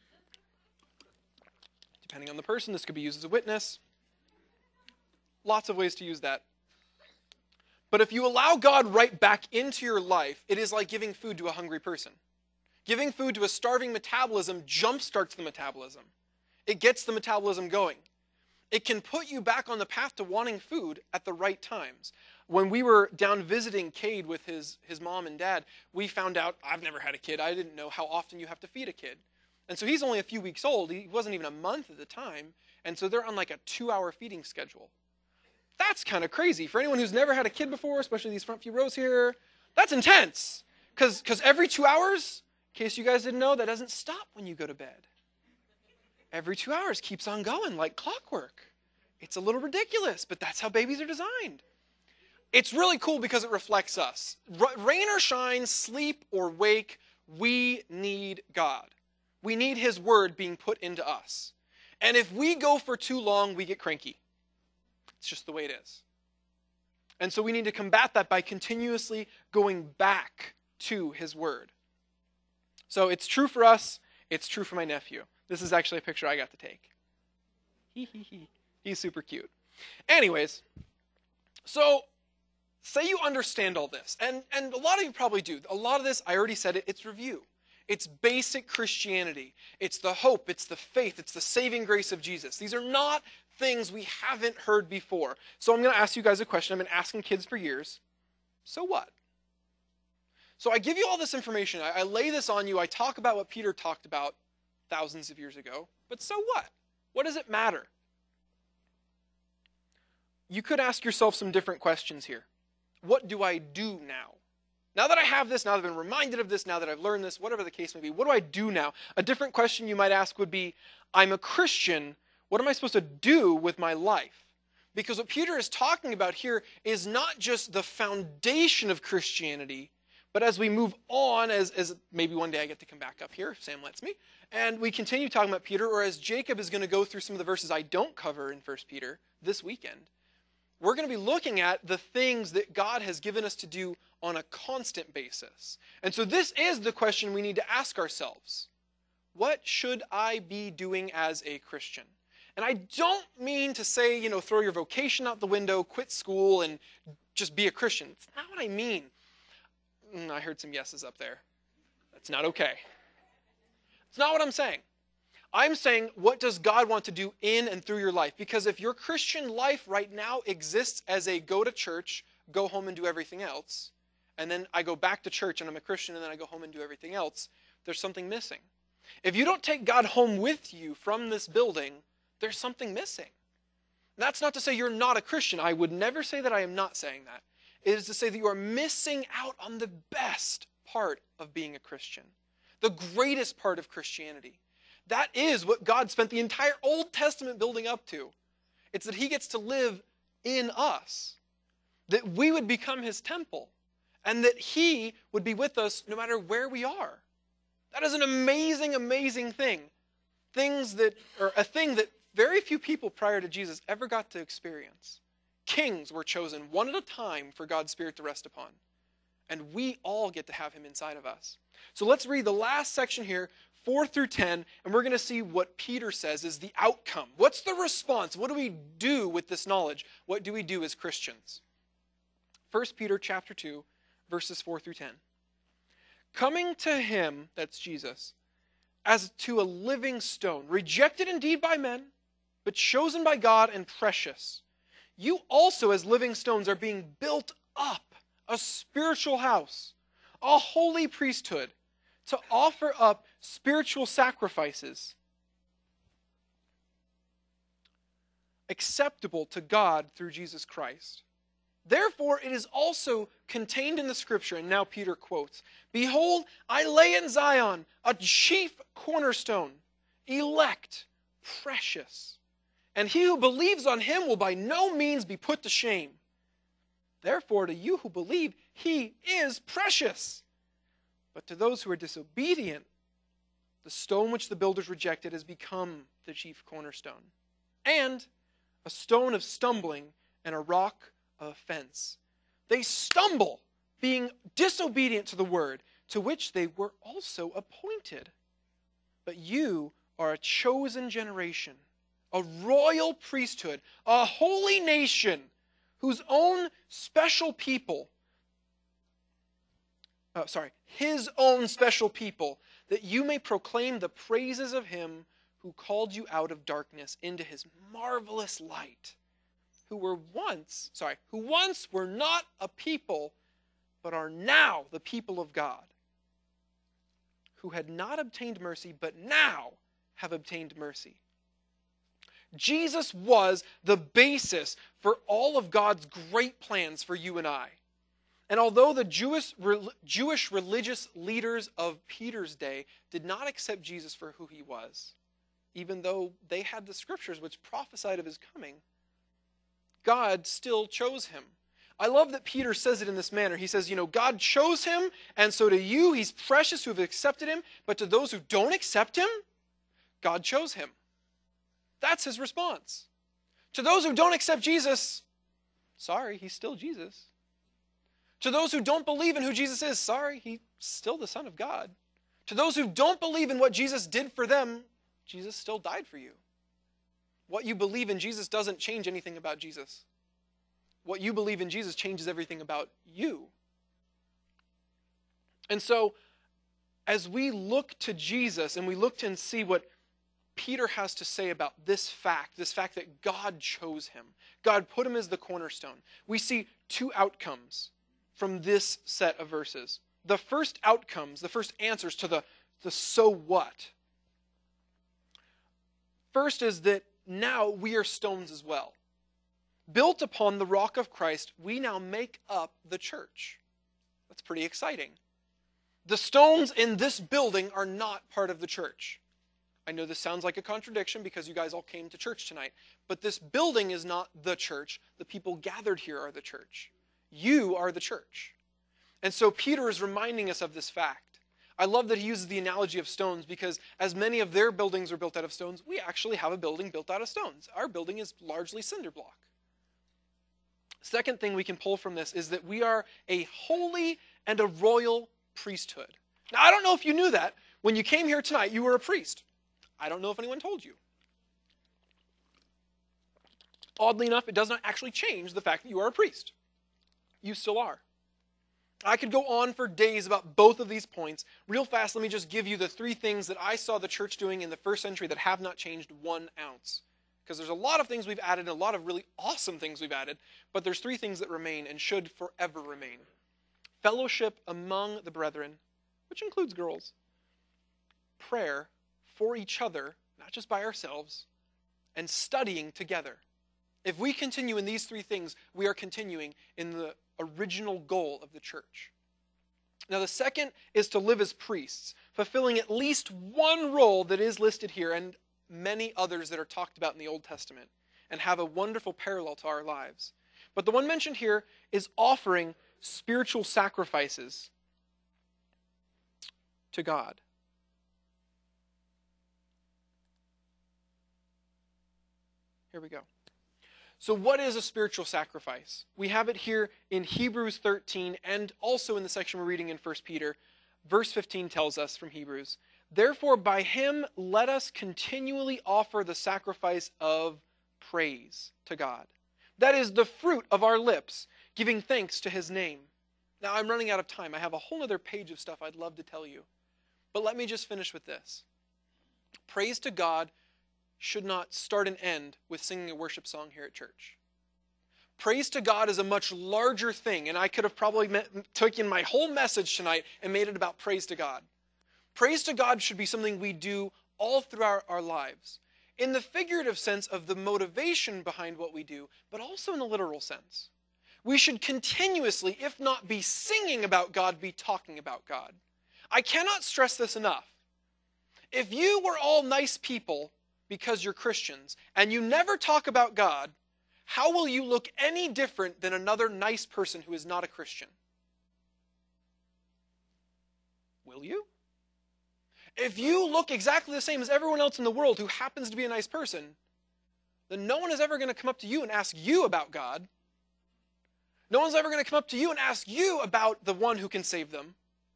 Depending on the person, this could be used as a witness. Lots of ways to use that. But if you allow God right back into your life, it is like giving food to a hungry person. Giving food to a starving metabolism jumpstarts the metabolism. It gets the metabolism going. It can put you back on the path to wanting food at the right times. When we were down visiting Cade with his mom and dad, we found out, I've never had a kid, I didn't know how often you have to feed a kid. And so he's only a few weeks old, he wasn't even a month at the time, and so they're on like a 2-hour feeding schedule. That's kind of crazy. For anyone who's never had a kid before, especially these front few rows here, that's intense. Because every 2 hours, in case you guys didn't know, that doesn't stop when you go to bed. Every 2 hours keeps on going like clockwork. It's a little ridiculous, but that's how babies are designed. It's really cool because it reflects us. Rain or shine, sleep or wake, we need God. We need his word being put into us. And if we go for too long, we get cranky. It's just the way it is. And so we need to combat that by continuously going back to his word. So it's true for us. It's true for my nephew. This is actually a picture I got to take. He's super cute. Anyways, so say you understand all this. And a lot of you probably do. A lot of this, I already said it, it's review. It's basic Christianity. It's the hope. It's the faith. It's the saving grace of Jesus. These are not things we haven't heard before. So I'm going to ask you guys a question. I've been asking kids for years. So what? So I give you all this information. I lay this on you. I talk about what Peter talked about thousands of years ago. But so what? What does it matter? You could ask yourself some different questions here. What do I do now? Now that I have this, now that I've been reminded of this, now that I've learned this, whatever the case may be, what do I do now? A different question you might ask would be, I'm a Christian, what am I supposed to do with my life? Because what Peter is talking about here is not just the foundation of Christianity, but as we move on, as maybe one day I get to come back up here, if Sam lets me, and we continue talking about Peter, or as Jacob is going to go through some of the verses I don't cover in 1 Peter this weekend, we're going to be looking at the things that God has given us to do on a constant basis. And so this is the question we need to ask ourselves. What should I be doing as a Christian? And I don't mean to say, throw your vocation out the window, quit school, and just be a Christian. It's not what I mean. I heard some yeses up there. That's not okay. It's not what I'm saying. I'm saying, what does God want to do in and through your life? Because if your Christian life right now exists as a go to church, go home and do everything else, and then I go back to church and I'm a Christian and then I go home and do everything else, there's something missing. If you don't take God home with you from this building, there's something missing. That's not to say you're not a Christian. I would never say that. I am not saying that. It is to say that you are missing out on the best part of being a Christian, the greatest part of Christianity. That is what God spent the entire Old Testament building up to. It's that he gets to live in us, that we would become his temple, and that he would be with us no matter where we are. That is an amazing, amazing thing. A thing that very few people prior to Jesus ever got to experience. Kings were chosen one at a time for God's Spirit to rest upon. And we all get to have him inside of us. So let's read the last section here, 4 through 10, and we're going to see what Peter says is the outcome. What's the response? What do we do with this knowledge? What do we do as Christians? 1 Peter chapter 2, verses 4 through 10. Coming to him, that's Jesus, as to a living stone, rejected indeed by men, but chosen by God and precious. You also as living stones are being built up, a spiritual house, a holy priesthood, to offer up spiritual sacrifices acceptable to God through Jesus Christ. Therefore, it is also contained in the scripture, and now Peter quotes, "Behold, I lay in Zion a chief cornerstone, elect, precious, and he who believes on him will by no means be put to shame. Therefore, to you who believe, he is precious. But to those who are disobedient, the stone which the builders rejected has become the chief cornerstone, and a stone of stumbling and a rock of offense. They stumble, being disobedient to the word, to which they were also appointed. But you are a chosen generation, a royal priesthood, a holy nation, whose own special people, his own special people, that you may proclaim the praises of him who called you out of darkness into his marvelous light, who once were not a people, but are now the people of God, who had not obtained mercy, but now have obtained mercy. Jesus was the basis for all of God's great plans for you and I. And although the Jewish religious leaders of Peter's day did not accept Jesus for who he was, even though they had the scriptures which prophesied of his coming, God still chose him. I love that Peter says it in this manner. He says, God chose him, and so to you, he's precious who have accepted him, but to those who don't accept him, God chose him. That's his response. To those who don't accept Jesus, sorry, he's still Jesus. To those who don't believe in who Jesus is, sorry, he's still the Son of God. To those who don't believe in what Jesus did for them, Jesus still died for you. What you believe in Jesus doesn't change anything about Jesus. What you believe in Jesus changes everything about you. And so, as we look to Jesus and we look to and see what Peter has to say about this fact that God chose him, God put him as the cornerstone, we see two outcomes from this set of verses. The first outcomes, the first answers to the so what. First is that now we are stones as well. Built upon the rock of Christ, we now make up the church. That's pretty exciting. The stones in this building are not part of the church. I know this sounds like a contradiction because you guys all came to church tonight, but this building is not the church. The people gathered here are the church. You are the church. And so Peter is reminding us of this fact. I love that he uses the analogy of stones because as many of their buildings are built out of stones, we actually have a building built out of stones. Our building is largely cinder block. Second thing we can pull from this is that we are a holy and a royal priesthood. Now, I don't know if you knew that. When you came here tonight, you were a priest. I don't know if anyone told you. Oddly enough, it does not actually change the fact that you are a priest. You still are. I could go on for days about both of these points. Real fast, let me just give you the three things that I saw the church doing in the first century that have not changed 1 ounce. Because there's a lot of things we've added, and a lot of really awesome things we've added, but there's 3 things that remain and should forever remain. Fellowship among the brethren, which includes girls. Prayer for each other, not just by ourselves, and studying together. If we continue in these 3 things, we are continuing in the original goal of the church. Now the second is to live as priests, fulfilling at least one role that is listed here, and many others that are talked about in the Old Testament and have a wonderful parallel to our lives. But the one mentioned here is offering spiritual sacrifices to God. Here we go. So what is a spiritual sacrifice? We have it here in Hebrews 13 and also in the section we're reading in 1 Peter. Verse 15 tells us from Hebrews, "Therefore by him let us continually offer the sacrifice of praise to God. That is the fruit of our lips, giving thanks to his name." Now I'm running out of time. I have a whole other page of stuff I'd love to tell you. But let me just finish with this. Praise to God should not start and end with singing a worship song here at church. Praise to God is a much larger thing, and I could have probably taken my whole message tonight and made it about praise to God. Praise to God should be something we do all throughout our lives, in the figurative sense of the motivation behind what we do, but also in the literal sense. We should continuously, if not be singing about God, be talking about God. I cannot stress this enough. If you were all nice people, because you're Christians and you never talk about God, how will you look any different than another nice person who is not a Christian? Will you? If you look exactly the same as everyone else in the world who happens to be a nice person, then no one is ever going to come up to you and ask you about God. No one's ever going to come up to you and ask you about the one who can save them.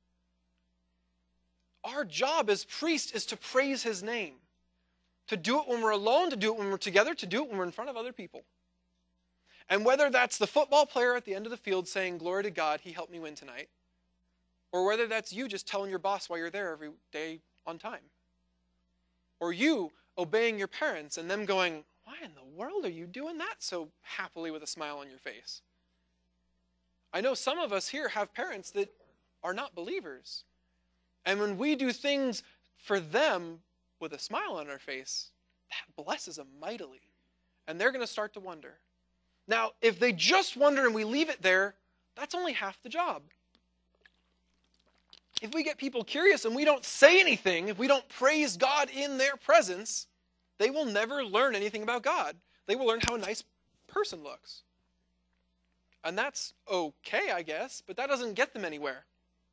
Our job as priests is to praise his name. To do it when we're alone, to do it when we're together, to do it when we're in front of other people. And whether that's the football player at the end of the field saying, "Glory to God, he helped me win tonight," or whether that's you just telling your boss why you're there every day on time, or you obeying your parents and them going, "Why in the world are you doing that so happily with a smile on your face?" I know some of us here have parents that are not believers. And when we do things for them with a smile on our face, that blesses them mightily. And they're going to start to wonder. Now, if they just wonder and we leave it there, that's only half the job. If we get people curious and we don't say anything, if we don't praise God in their presence, they will never learn anything about God. They will learn how a nice person looks. And that's okay, I guess, but that doesn't get them anywhere.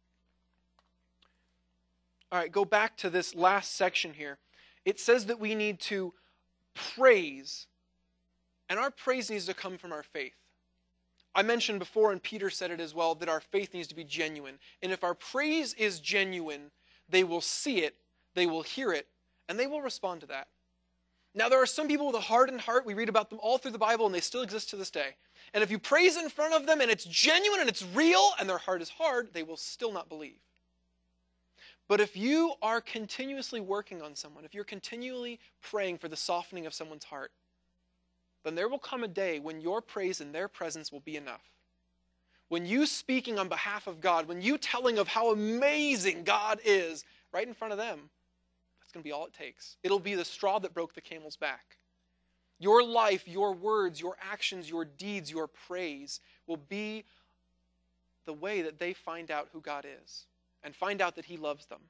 All right, go back to this last section here. It says that we need to praise, and our praise needs to come from our faith. I mentioned before, and Peter said it as well, that our faith needs to be genuine. And if our praise is genuine, they will see it, they will hear it, and they will respond to that. Now, there are some people with a hardened heart. We read about them all through the Bible, and they still exist to this day. And if you praise in front of them, and it's genuine, and it's real, and their heart is hard, they will still not believe. But if you are continuously working on someone, if you're continually praying for the softening of someone's heart, then there will come a day when your praise in their presence will be enough. When you speaking on behalf of God, when you telling of how amazing God is right in front of them, that's going to be all it takes. It'll be the straw that broke the camel's back. Your life, your words, your actions, your deeds, your praise will be the way that they find out who God is and find out that he loves them.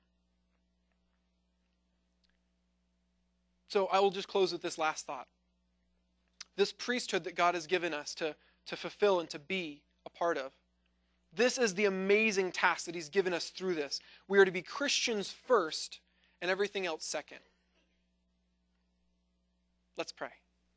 So I will just close with this last thought. This priesthood that God has given us to fulfill and to be a part of, this is the amazing task that he's given us through this. We are to be Christians first and everything else second. Let's pray.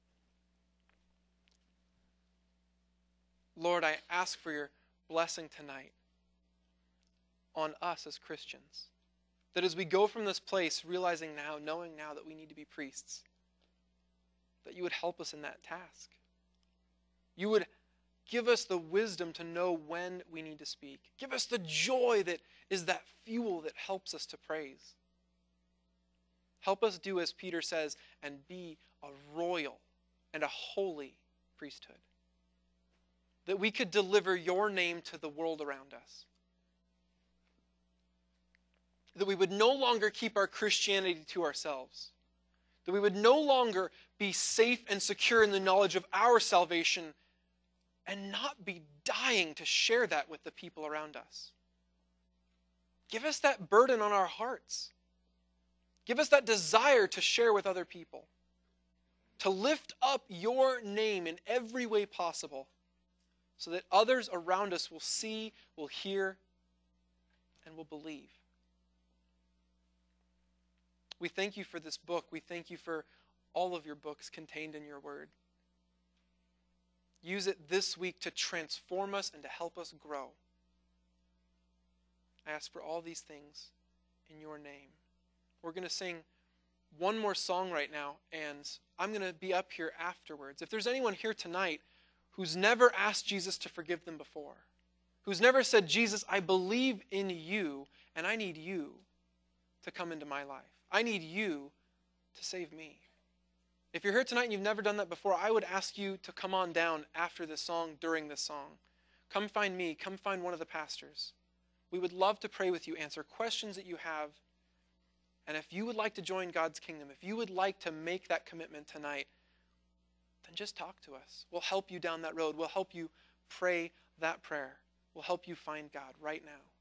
Lord, I ask for your blessing tonight on us as Christians. That as we go from this place, realizing now, knowing now that we need to be priests, that you would help us in that task. You would give us the wisdom to know when we need to speak. Give us the joy that is that fuel that helps us to praise. Help us do as Peter says and be a royal and a holy priesthood. That we could deliver your name to the world around us. That we would no longer keep our Christianity to ourselves. That we would no longer be safe and secure in the knowledge of our salvation and not be dying to share that with the people around us. Give us that burden on our hearts. Give us that desire to share with other people. To lift up your name in every way possible so that others around us will see, will hear, and will believe. We thank you for this book. We thank you for all of your books contained in your word. Use it this week to transform us and to help us grow. I ask for all these things in your name. We're going to sing one more song right now, and I'm going to be up here afterwards. If there's anyone here tonight who's never asked Jesus to forgive them before, who's never said, "Jesus, I believe in you, and I need you to come into my life. I need you to save me." If you're here tonight and you've never done that before, I would ask you to come on down after this song, during this song. Come find me. Come find one of the pastors. We would love to pray with you, answer questions that you have. And if you would like to join God's kingdom, if you would like to make that commitment tonight, then just talk to us. We'll help you down that road. We'll help you pray that prayer. We'll help you find God right now.